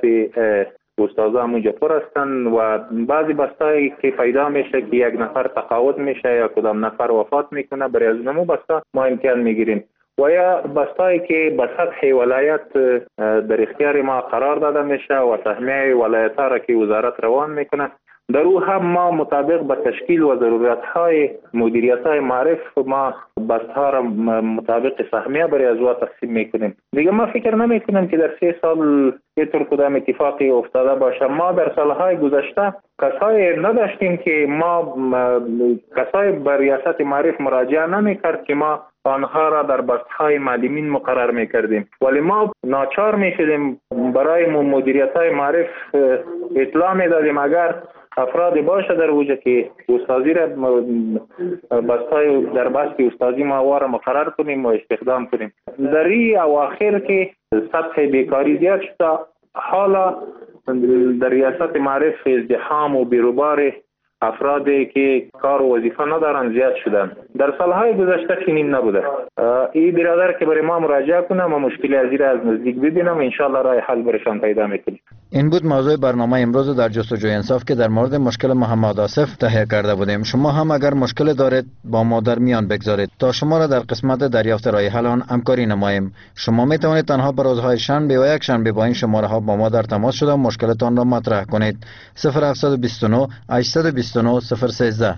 استادا همونجا پر هستن و بعضی بستایی که پیدا میشه که یک نفر تقاعد میشه یا کدام نفر وفات میکنه برای از نمو بستا ما امتحان میگیریم و یا بستایی که به سطح ولایت در اختیار ما قرار داده میشه و سهمیه ولایت ها را که وزارت روان میکنه در او هم ما مطابق به تشکیل و ضرورت های مدیریت های معرف ما بست ها را مطابق سهمیه برای از او تقسیم میکنیم. دیگه ما فکر نمی کنیم که در 3 سال اینطور کدام اتفاقی افتاده باشه. ما در سالهای گذشته کسایی نداشتیم که ما کسایی به ریاست معرف مراجعه نمی کرد که ما آنها را در بستهای معلمین مقرر میکردیم ولی ما ناچار میشدیم برای مدیریت های معرف اطلاع میدادیم اگر افراد باشه در وجه که استادی را بستای در بست استادی ما واره مقرر کنیم و استخدام کنیم. در این اواخر که سطح بیکاری زیاد شده، حالا در ریاست معرف ازدحام و بیروبار افرادی که کار و وظیفه ندارن زیاد شدن. در سالهای گذشته چنین نبوده. این برادر که برای ما مراجعه کنه، ما مشکل از این از نزدیک ببینم، انشالله راه حل برشان پیدا میکنیم. این بود موضوع برنامه امروز در جستجوی انصاف که در مورد مشکل محمد آصف تهیه کرده بودیم. شما هم اگر مشکل دارید با ما در میان بگذارید تا شما را در قسمت دریافت راه حل آن همکاری نماییم. شما می توانید تنها به روزهای شنبه و یک شنبه با این شماره ها با ما در تماس شده و مشکلتان را مطرح کنید. 0729 829 013.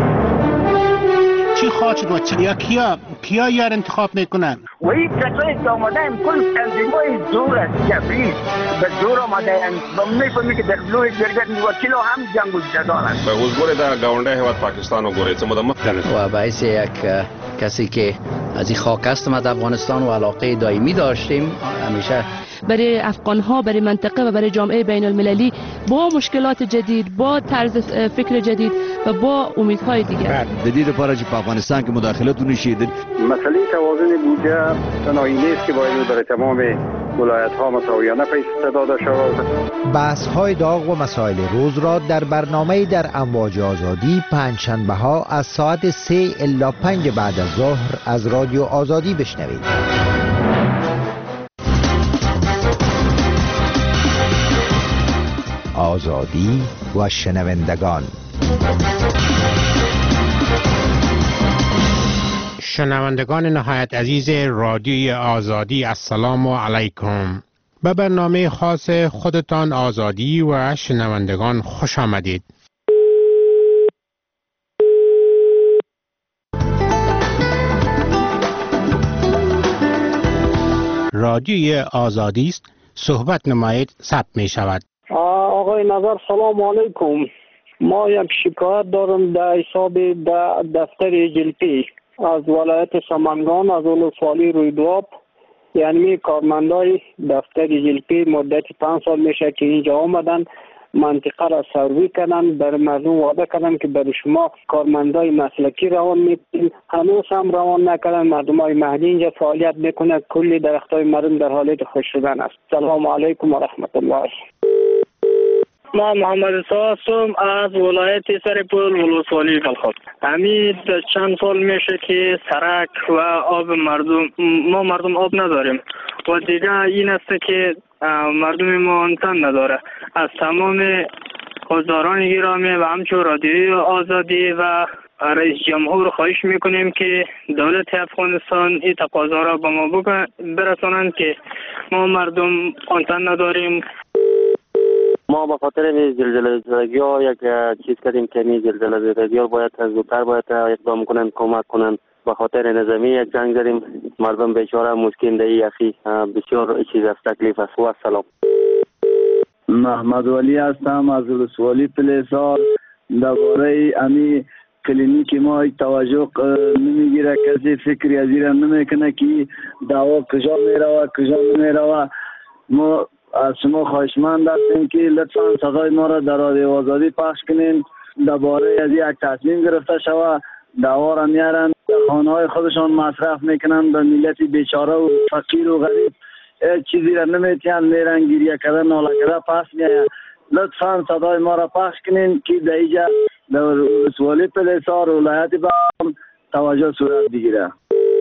چی خواهد شد یا کیا یار انتخاب میکنن؟ و این کسایی که آمده این کل تنظیمای زور است، جبری به زور آمده این و میفهمی که در لوی جرگت وکیل هم جنگ و جدال است. به حضور در گاونده هیواد پاکستان و گوریت و باعث یک کسی که از این خاک هستم از افغانستان و علاقه دائمی داشتیم همیشه برای افغان ها، برای منطقه و برای جامعه بین المللی با مشکلات جدید، با طرز فکر جدید و با امیدهای دیگر. جدید پارچ په افغانستان کې مداخلت ونشید. مسئله توازن بودجه تنهایی نیست که باید در تمام ولایت ها مساویانه پیش داده شود. بحث های داغ و مسائل روز را در برنامه در امواج آزادی پنجشنبه ها از ساعت 3 الی 5 بعد از ظهر از رادیو آزادی بشنوید. آزادی و شنوندگان. شنوندگان نهایت عزیز رادیوی آزادی، السلام علیکم. به برنامه خاص خودتان آزادی و شنوندگان خوش آمدید. رادیوی آزادی است، صحبت نمایید، ثبت می شود. آقای نظر سلام علیکم. ما یک شکایت دارم در حساب دفتر جلپی از ولایت سمنگان، از ولسوالی رویدواب. یعنی کارمندای دفتر جلپی مدت 5 سال میشه که اینجا آمدن، منطقه را سروی کردن، بر مردم وعده کردن که برای شما کارمندای مسلکی روان میکنیم، هنوز هم روان نکردن. مردمای محلی اینجا فعالیت میکنه، کلی درختای مردم در حالت خوش شدن است. سلام علیکم و رحمت الله. ما محمد رضا هستم از ولایت سرپل ولسوالی بلخاب. همین چند سال میشه که سرک و آب مردم آب نداریم و دیگه این است که مردم ما انتن نداره. از تمام حضاران گرامی و همچون رادیوی آزادی و رئیس جمهور خواهش میکنیم که دولت افغانستان این تقاضا را به ما برسانند که ما مردم انتن نداریم. ما به خاطر زلزله زدگی ها یک چیز کردیم که این زلزله زدگی ها باید زودتر اقدام کنند، کمک کنند. به خاطر نظامی یک جنگ زدیم، مردم بیچاره مسکین دهی اخی بسیار چیز از تکلیف است. و سلام. محمد ولی هستم از ولسوالی پلیسار. درباره امی کلینیک ما توجه نمیگیره، کسی فکری از این نمیکنه که دوا کجا میروه کجا نمیروه. ما از شما خواهشمند هستیم که لطفا صدای ما را در رادیو آزادی پخش کنین. درباره از یک تصمیم گرفته شود، دوا را میارن خانه های خودشان مصرف میکنن، به ملت بیچاره و فقیر و غریب چیزی را نمیتونن، میرن گریه کردن ناله کردن پس میآید. لطفا صدای ما را پخش کنین که در اینجا در ولسوالی پلیسار ولایت بغلان توجه صورت بگیره.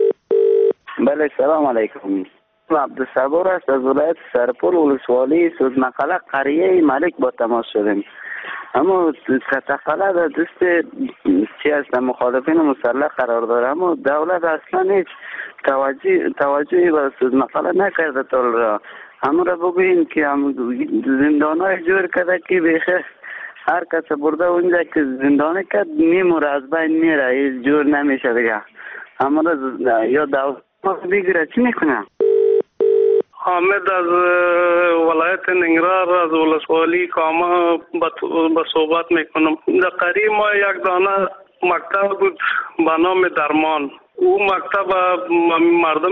بله سلام علیکم. عبدالصبور است از ولایت سرپل ولسوالی سودمقاله قریه ملک با تماس شدیم. اما تقاله در دست چی است مخالفین مسلح قرار داره، اما دولت اصلا هیچ توجهی به سودمقاله نکرده تا را. همون را بگوییم که زندان های جور کرده که بیخه هر کس برده اونجا که زندانه کرد میموره، از بین میره، هیچ جور نمیشه دیگه. همون را یا دولت بگیره چی میکنه؟ حامد از ولایت ننگرهار از ولسوالی کامه به صحبت میکنم. در قریب ما یک دانه مکتب بود به نام درمان. او مکتب مردم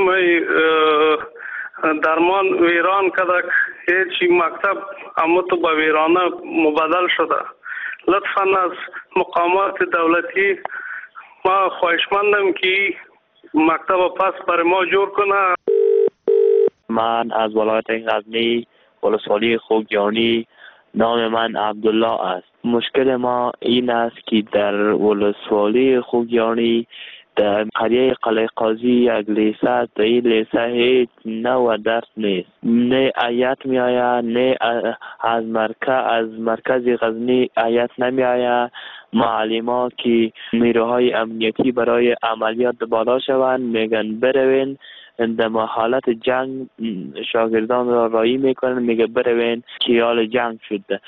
درمان ویران کرده، هیچ مکتب اما تو به ویرانه مبدل شده. لطفاً از مقامات دولتی ما خواهشمندم که مکتب پس برای ما جور کنه. من از ولایت غزنی ولسوالی خوگیانی، نام من عبدالله است. مشکل ما این است که در ولسوالی خوگیانی در قریه قلعه قاضی یک لیسه است. در این لیسه هیچ نوع درس نیست، نه آیت می آید، نه از مرکز غزنی آیت نمی آید. معلمان که نیروهای امنیتی برای عملیات بالا شوند میگن بروین، در حالت جنگ شاگردان را رایی میکنن، میگه بروین که حال جنگ شده.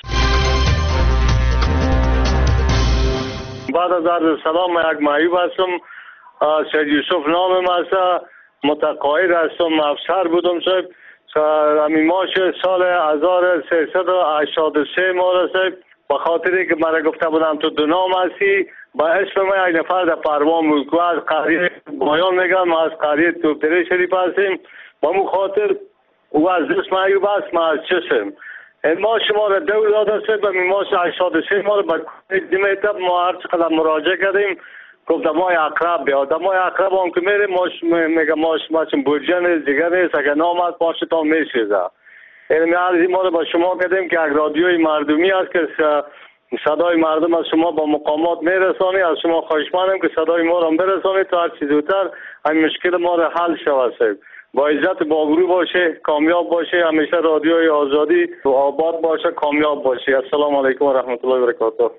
بعد از عرض سلام، یک معیوب هستم، سید یوسف نامم است، متقاعد هستم، افسر بودم صاحب. همین ماش سال 1383 ماه صاحب، به خاطری که مرا گفته بودم تو دو نام هستی، با اسم من یک نفر در پروان بود که از قریه بایان میگم، از قریه توپره شریف هستیم. با مو خاطر او از دست معیوب است، من از چسم. ما شما را دور داده صاحب، همین ماش 83 ماه به جمعیت ما هر چقدر مراجعه کردیم، گفت دمای اقرب بیا. دمای اقرب هم که میره میگه ما چون برجه نیست دیگر نیست، اگر نام هست پاش تا میشیزه. این عرضی ما رو با شما کردیم که یک رادیوی مردمی است که صدای مردم از شما با مقامات میرسانی. از شما خواهشمندم که صدای ما را برسانید تا هر چیز زودتر این مشکل ما را حل شود. با عزت باغرو باشه، کامیاب باشه، همیشه رادیوی آزادی و آباد باشه، کامیاب باشه. السلام علیکم و رحمت الله و برکاته.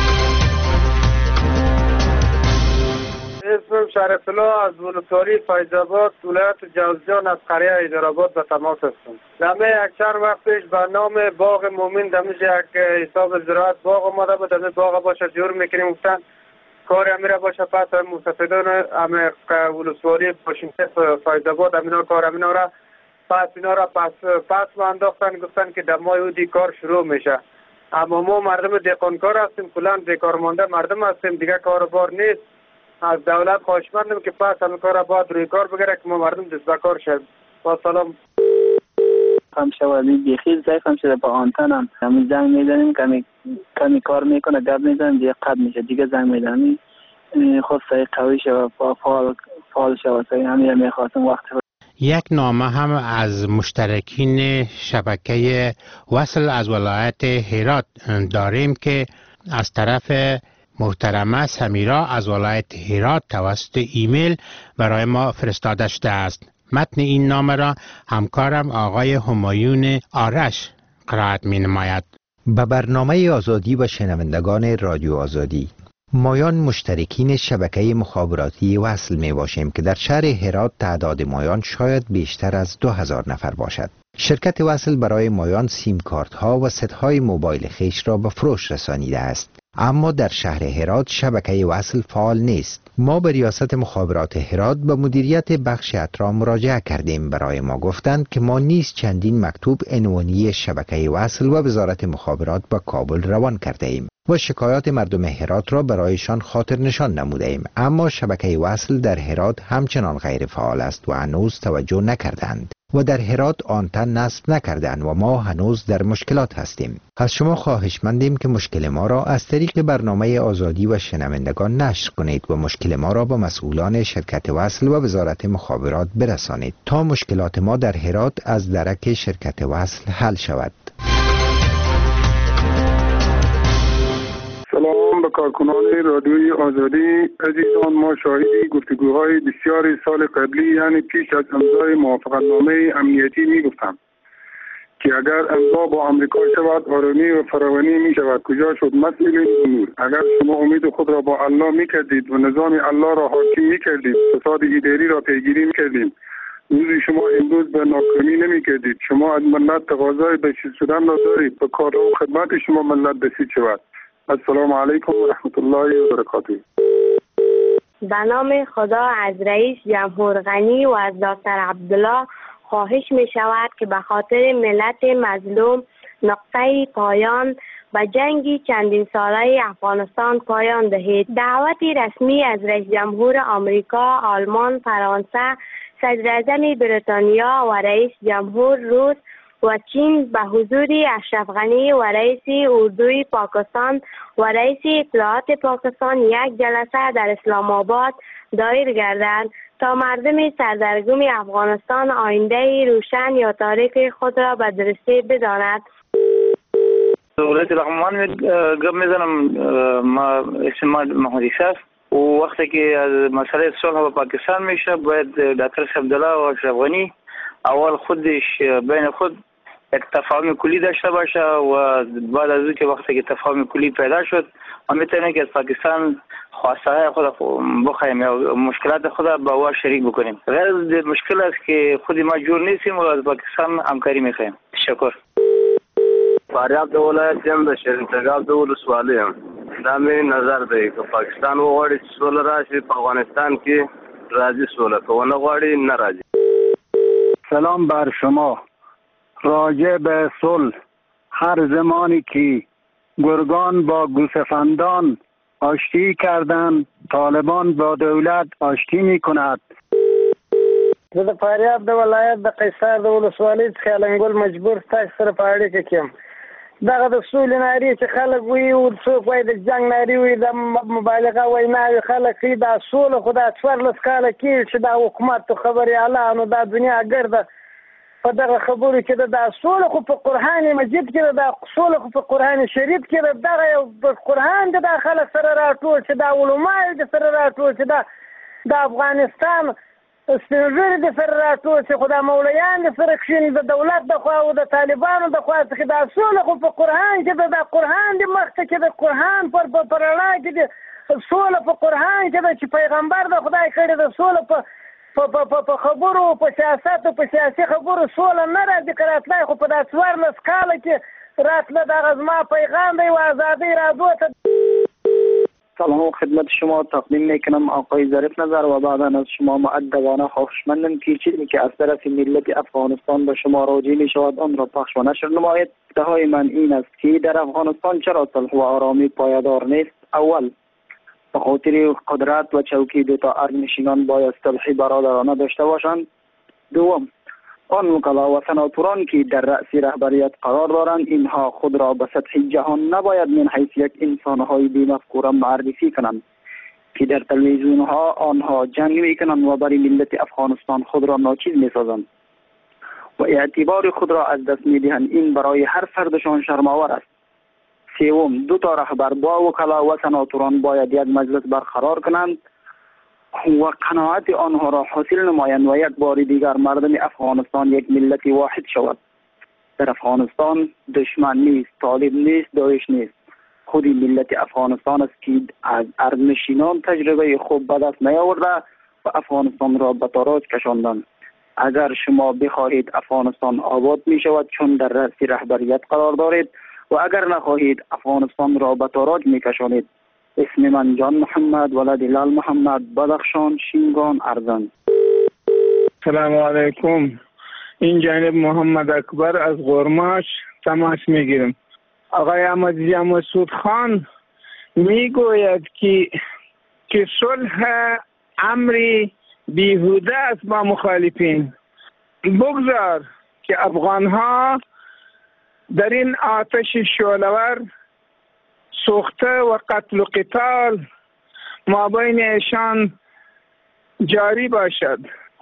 اسمم شرف الله از ولسوالی فیض‌آباد ولایت جوزجان از قریه حیدرآباد به تماس هستم. دمه یک چند وقت پیش به نام باغ مومن دمیج یک حساب زراعت باغ اومده بود، دمه باغ باشه جور میکنیم گفتن کار امیره باشه. پس مستفیدان همه ولسوالی باشنده فیض‌آباد امینا کار امینا را پس اینا را پس انداختن، گفتن که دمای او دی کار شروع میشه. اما ما مردم دهقانکار هستیم، کلا بیکار مانده مردم هستیم، دیگه کار بار نیست. از دولت خواهشمندم که پس همه کار باید روی کار بگیره که ما مردم دست به کار شد. با سلام. هم شوادی بیخی ضعیف هم شده، با آنتنم همین زنگ میزنیم کمی کار میکنه، گپ میزنیم دیگه قد میشه، دیگه زنگ میزنیم خود سعی قوی شد و فعال شد. همین میخواستم وقت یک نامه هم از مشترکین شبکه وصل از ولایت هرات داریم که از طرف محترمه سمیرا از ولایت هرات توسط ایمیل برای ما فرستاده شده است. متن این نامه را همکارم آقای همایون آرش قرائت می نماید. به برنامه آزادی و شنوندگان رادیو آزادی، مایان مشترکین شبکه مخابراتی وصل می باشیم که در شهر هرات تعداد مایان شاید بیشتر از 2000 نفر باشد. شرکت وصل برای مایان سیم کارت ها و ست های موبایل خیش را به فروش رسانیده است. اما در شهر هرات شبکه وصل فعال نیست. ما به ریاست مخابرات هرات به مدیریت بخش اترا مراجعه کردیم. برای ما گفتند که ما نیز چندین مکتوب عنوانی شبکه وصل و وزارت مخابرات به کابل روان کرده ایم و شکایات مردم هرات را برایشان خاطر نشان نموده ایم، اما شبکه وصل در هرات همچنان غیر فعال است و هنوز توجه نکردند و در هرات آنتن نصب نکردند و ما هنوز در مشکلات هستیم. از شما خواهشمندیم که مشکل ما را از طریق برنامه آزادی و شنوندگان نشر کنید و مشکل ما را به مسئولان شرکت وصل و وزارت مخابرات برسانید تا مشکلات ما در هرات از درک شرکت وصل حل شود. سلام به کارکنان رادیوی آزادی عزیزان. ما شاهدی گفتگوهای بسیاری سال قبلی یعنی پیش از امضای موافقتنامه امنیتی میگفتم که اگر امضا با آمریکا شود آرامی و فراوانی می شود. کجا شد مسئله امور؟ اگر شما امید خود را با الله می کردید و نظام الله را حاکم می کردید، فساد اداری را پیگیری می کردید، روزی شما امروز به ناکامی نمی کردید. شما از ملت تقاضای بسیج شدن را دارید و کار و خدمت شما ملت بسیج شود. السلام علیکم و رحمت الله و برکاته. به نام خدا از رئیس جمهور غنی و از دکتر عبدالله خواهش می شود که به خاطر ملت مظلوم نقطه پایان و جنگی چندین ساله افغانستان پایان دهید. دعوتی رسمی از رئیس جمهور آمریکا، آلمان، فرانسه، صدراعظم بریتانیا و رئیس جمهور روس و چین به حضور اشرف غنی و رئیس اردوی پاکستان و رئیس اطلاعات پاکستان یک جلسه در اسلام آباد دایر گردند تا مردم سردرگم افغانستان آینده روشن یا تاریک خود را به درستی بداند. ولایت لغمان گپ میزنم. ما اسم محمد عیسی است و وقتی که از مسئله صلح با پاکستان میشه باید دکتر عبدالله و اشرف غنی اول خودش بین خود یک تفاهم کلی داشته باشه و بعد از اون که وقتی که تفاهم کلی پیدا شد ما میتونیم که از پاکستان خواسته خود بخوایم یا مشکلات خود با او شریک بکنیم. غیر از مشکل است که خود ما جور نیستیم و از پاکستان همکاری میخوایم. تشکر. فاریاب د ولایت یم د شریف تګاب د ولسوالۍ یم. دا مې نظر دی که پاکستان وغواړي چې سوله راشي په افغانستان کې راځي سوله، که ونه غواړي نه راځي. سلام بر شما. راجع به صلح، هر زمانی که گرگان با گوسفندان آشتی کردند طالبان با دولت آشتی می کند. زه د فاریاب د ولایت د قیصار د ولسوالۍ څخه النګل مجبور تاسو سره په اړیکه کې یم. دغه د سولې نارې چې خلک وایي او څوک وایي د جنګ نارې وایي د مبالغه ویناوې خلک کوي، دا سوله خو دا 14 کاله کېږي چې دا حکومت خبریالانو دا دنیا ګرده په دغه خبرو کې دا سوله خو په قرآن مجید کې دا سوله خو په قرآن شریف کې دغه یو قرآن د خلک سره راټول چې دا علما د سره راټول چې دا د افغانستان سپینږیري د سره راټول چې خو دا مولیان د سره کښېني د دولت د خوا او د طالبانو د خوا څخه دا سوله خو په قرآن کې دا قرآن د مخته کې د قرآن پر رڼا کې د سوله په قرآن کې د چې پیغمبر د خدای کړي د سوله په خبرو په سیاست او په سیاسي خبرو سوله نه راځي که راتلی خو په دا 14 کاله کې راتله دغه زما پیغام دی و ازادۍ رادو ته. سلام و خدمت شما تقدیم میکنم آقای ظریف نظر و بعدا از شما مؤدبانه خواهشمندم که چیزی که از طرف ملت افغانستان به شما راجع می شود آن را پخش و نشر نمایید. ادعای من این است که در افغانستان چرا صلح و آرامی پایدار نیست؟ اول به خاطر قدرت و چوکی دوتا ارگنشینان باید صلحی برادرانه داشته باشند. دوم آن وکلا و سناتوران که در رأس رهبریت قرار دارند اینها خود را به سطح جهان نباید من حیث یک انسانهای بی‌مفکوره معرفی کنند که در تلویزیون ها آنها جنگ میکنند و برای ملت افغانستان خود را ناچیز میسازند و اعتبار خود را از دست میدهند. این برای هر فردشان شرم‌آور است. سوم دو تا رهبر با وکلا و سناتوران باید یک مجلس برقرار کنند و قناعت آنها را حاصل نمایند و یک بار دیگر مردم افغانستان یک ملت واحد شود. در افغانستان دشمن نیست، طالب نیست، داعش نیست. خودی ملت افغانستان است که از ارگنشینان تجربه خوب به دست نیاورده و افغانستان را به تاراج کشاندند. اگر شما بخواهید افغانستان آباد می شود چون در رأس رهبریت قرار دارید و اگر نخواهید افغانستان را به تاراج می کشانید. اسم من جان محمد ولد لال محمد بدخشان شینگان ارزن. سلام علیکم. این جانب محمد اکبر از غرماش تماس میگیرم. آقای احمدی مسعود خان میگوید که صلح امری بیهوده است با مخالفین. بگذار که افغانها در این آتش شعله‌ور سوخته و قتل و قتال مابین ایشان جاری باشد.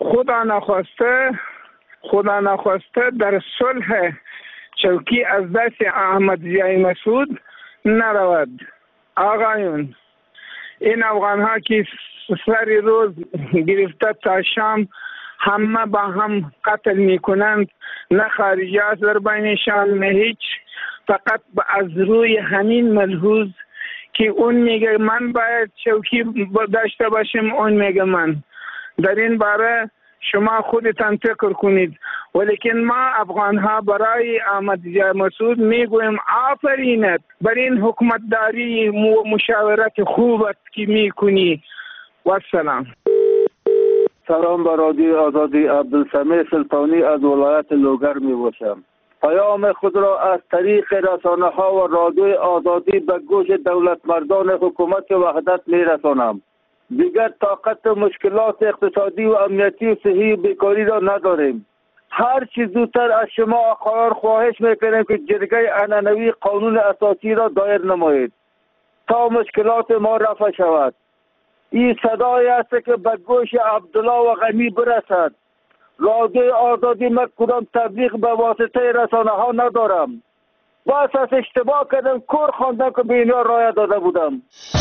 خدا نخواسته در صلح چوکی از دست احمد ضیای مسعود نرود. آقایون این افغان ها که سر روز گرفته تا شام همه با هم قتل میکنند، نه خارجیات در بینشان نه هیچ، فقط از روی همین ملحوظ که اون میگه من باید چوکی داشته باشم، اون میگه من. در این باره شما خودتان فکر کنید. ولیکن ما افغان ها برای احمد ضیای مسعود میگویم آفرینت بر این حکومتداری و مشاورت خوبت که میکنی. و سلام. سلام بر رادیو آزادی. عبدالسمیع سلطانی از ولایت لوگر می باشم. پیام خود را از طریق رسانه ها و رادیو آزادی به گوش دولت مردان حکومت وحدت می رسانم. دیگر طاقت مشکلات اقتصادی و امنیتی و صحی و بیکاری را نداریم. هر چیز زودتر از شما آقایان خواهش میکنیم که جرگه عنعنوی قانون اساسی را دایر نمایید تا مشکلات ما رفع شود. این صدای است که به گوش عبدالله و غنی برسد. رادیوی آزادی من کدام تبلیغ به واسطه رسانه ها ندارم. بس از اشتباه کردم، کور خواندم که به اینا رای داده بودم.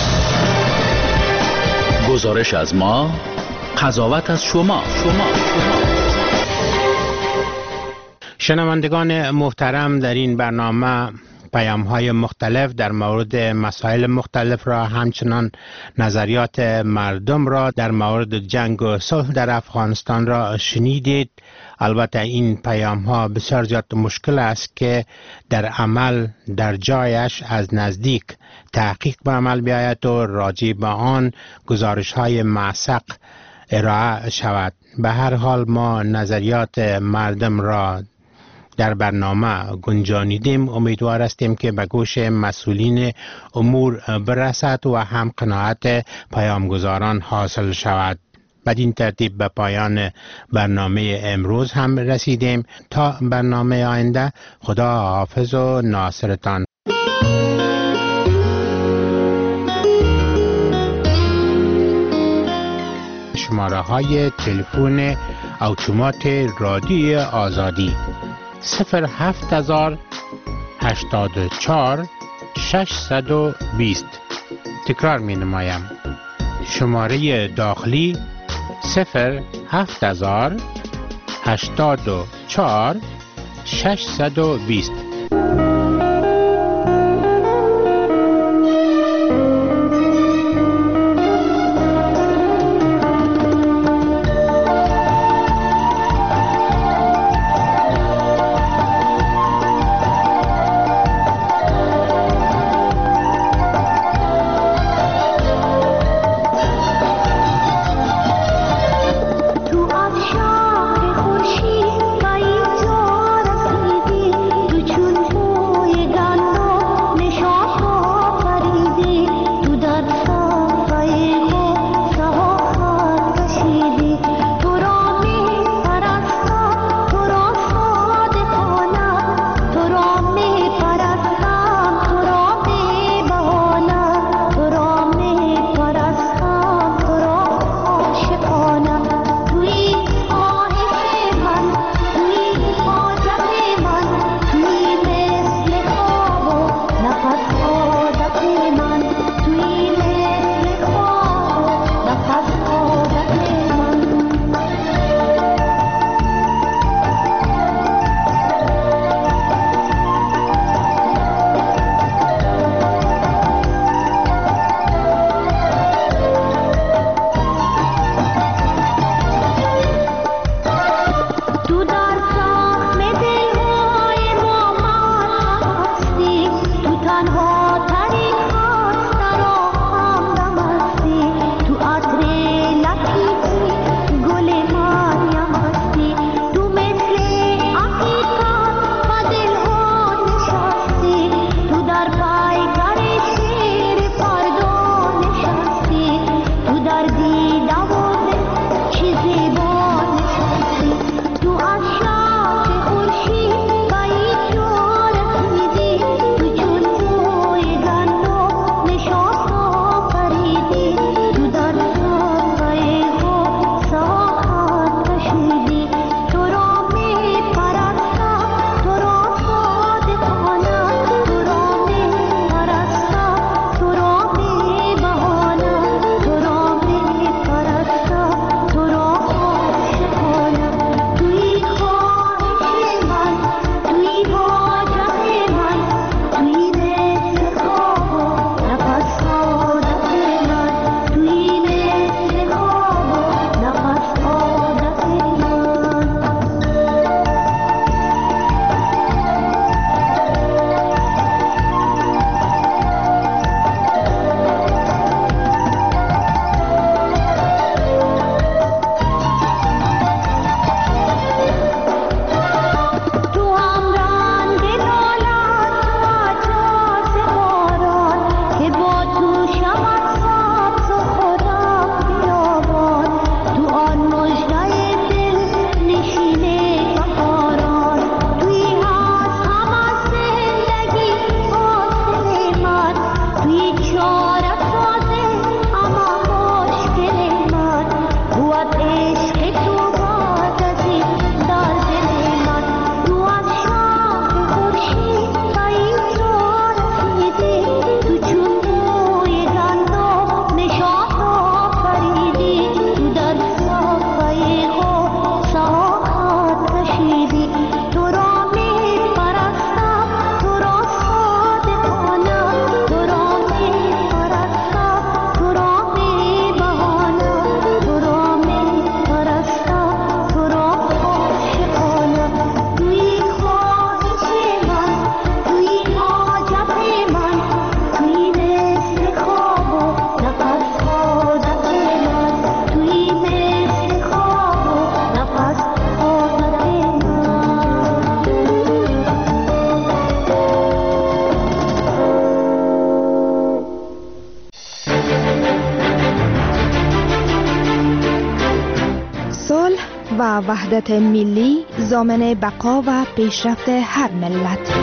گزارش از ما، قضاوت از شما. شنوندگان محترم، در این برنامه پیام‌های مختلف در مورد مسائل مختلف را، همچنان نظریات مردم را در مورد جنگ و صلح در افغانستان را شنیدید. البته این پیام‌ها بسیار زیاد مشکل است که در عمل در جایش از نزدیک تحقیق به عمل بیاید و راجع به آن گزارش‌های موثق ارائه شود. به هر حال ما نظریات مردم را در برنامه گنجانیدیم. امیدوار هستیم که به گوش مسئولین امور برسد و هم قناعت پیامگزاران حاصل شود. بدین ترتیب به پایان برنامه امروز هم رسیدیم. تا برنامه آینده، خدا حافظ و ناصرتان. شماره های تلفن اتومات رادیوی آزادی 07084 620. تکرار می نمایم. شماره داخلی 07084 620. تو وحدت ملی ضامن بقا و پیشرفت هر ملت.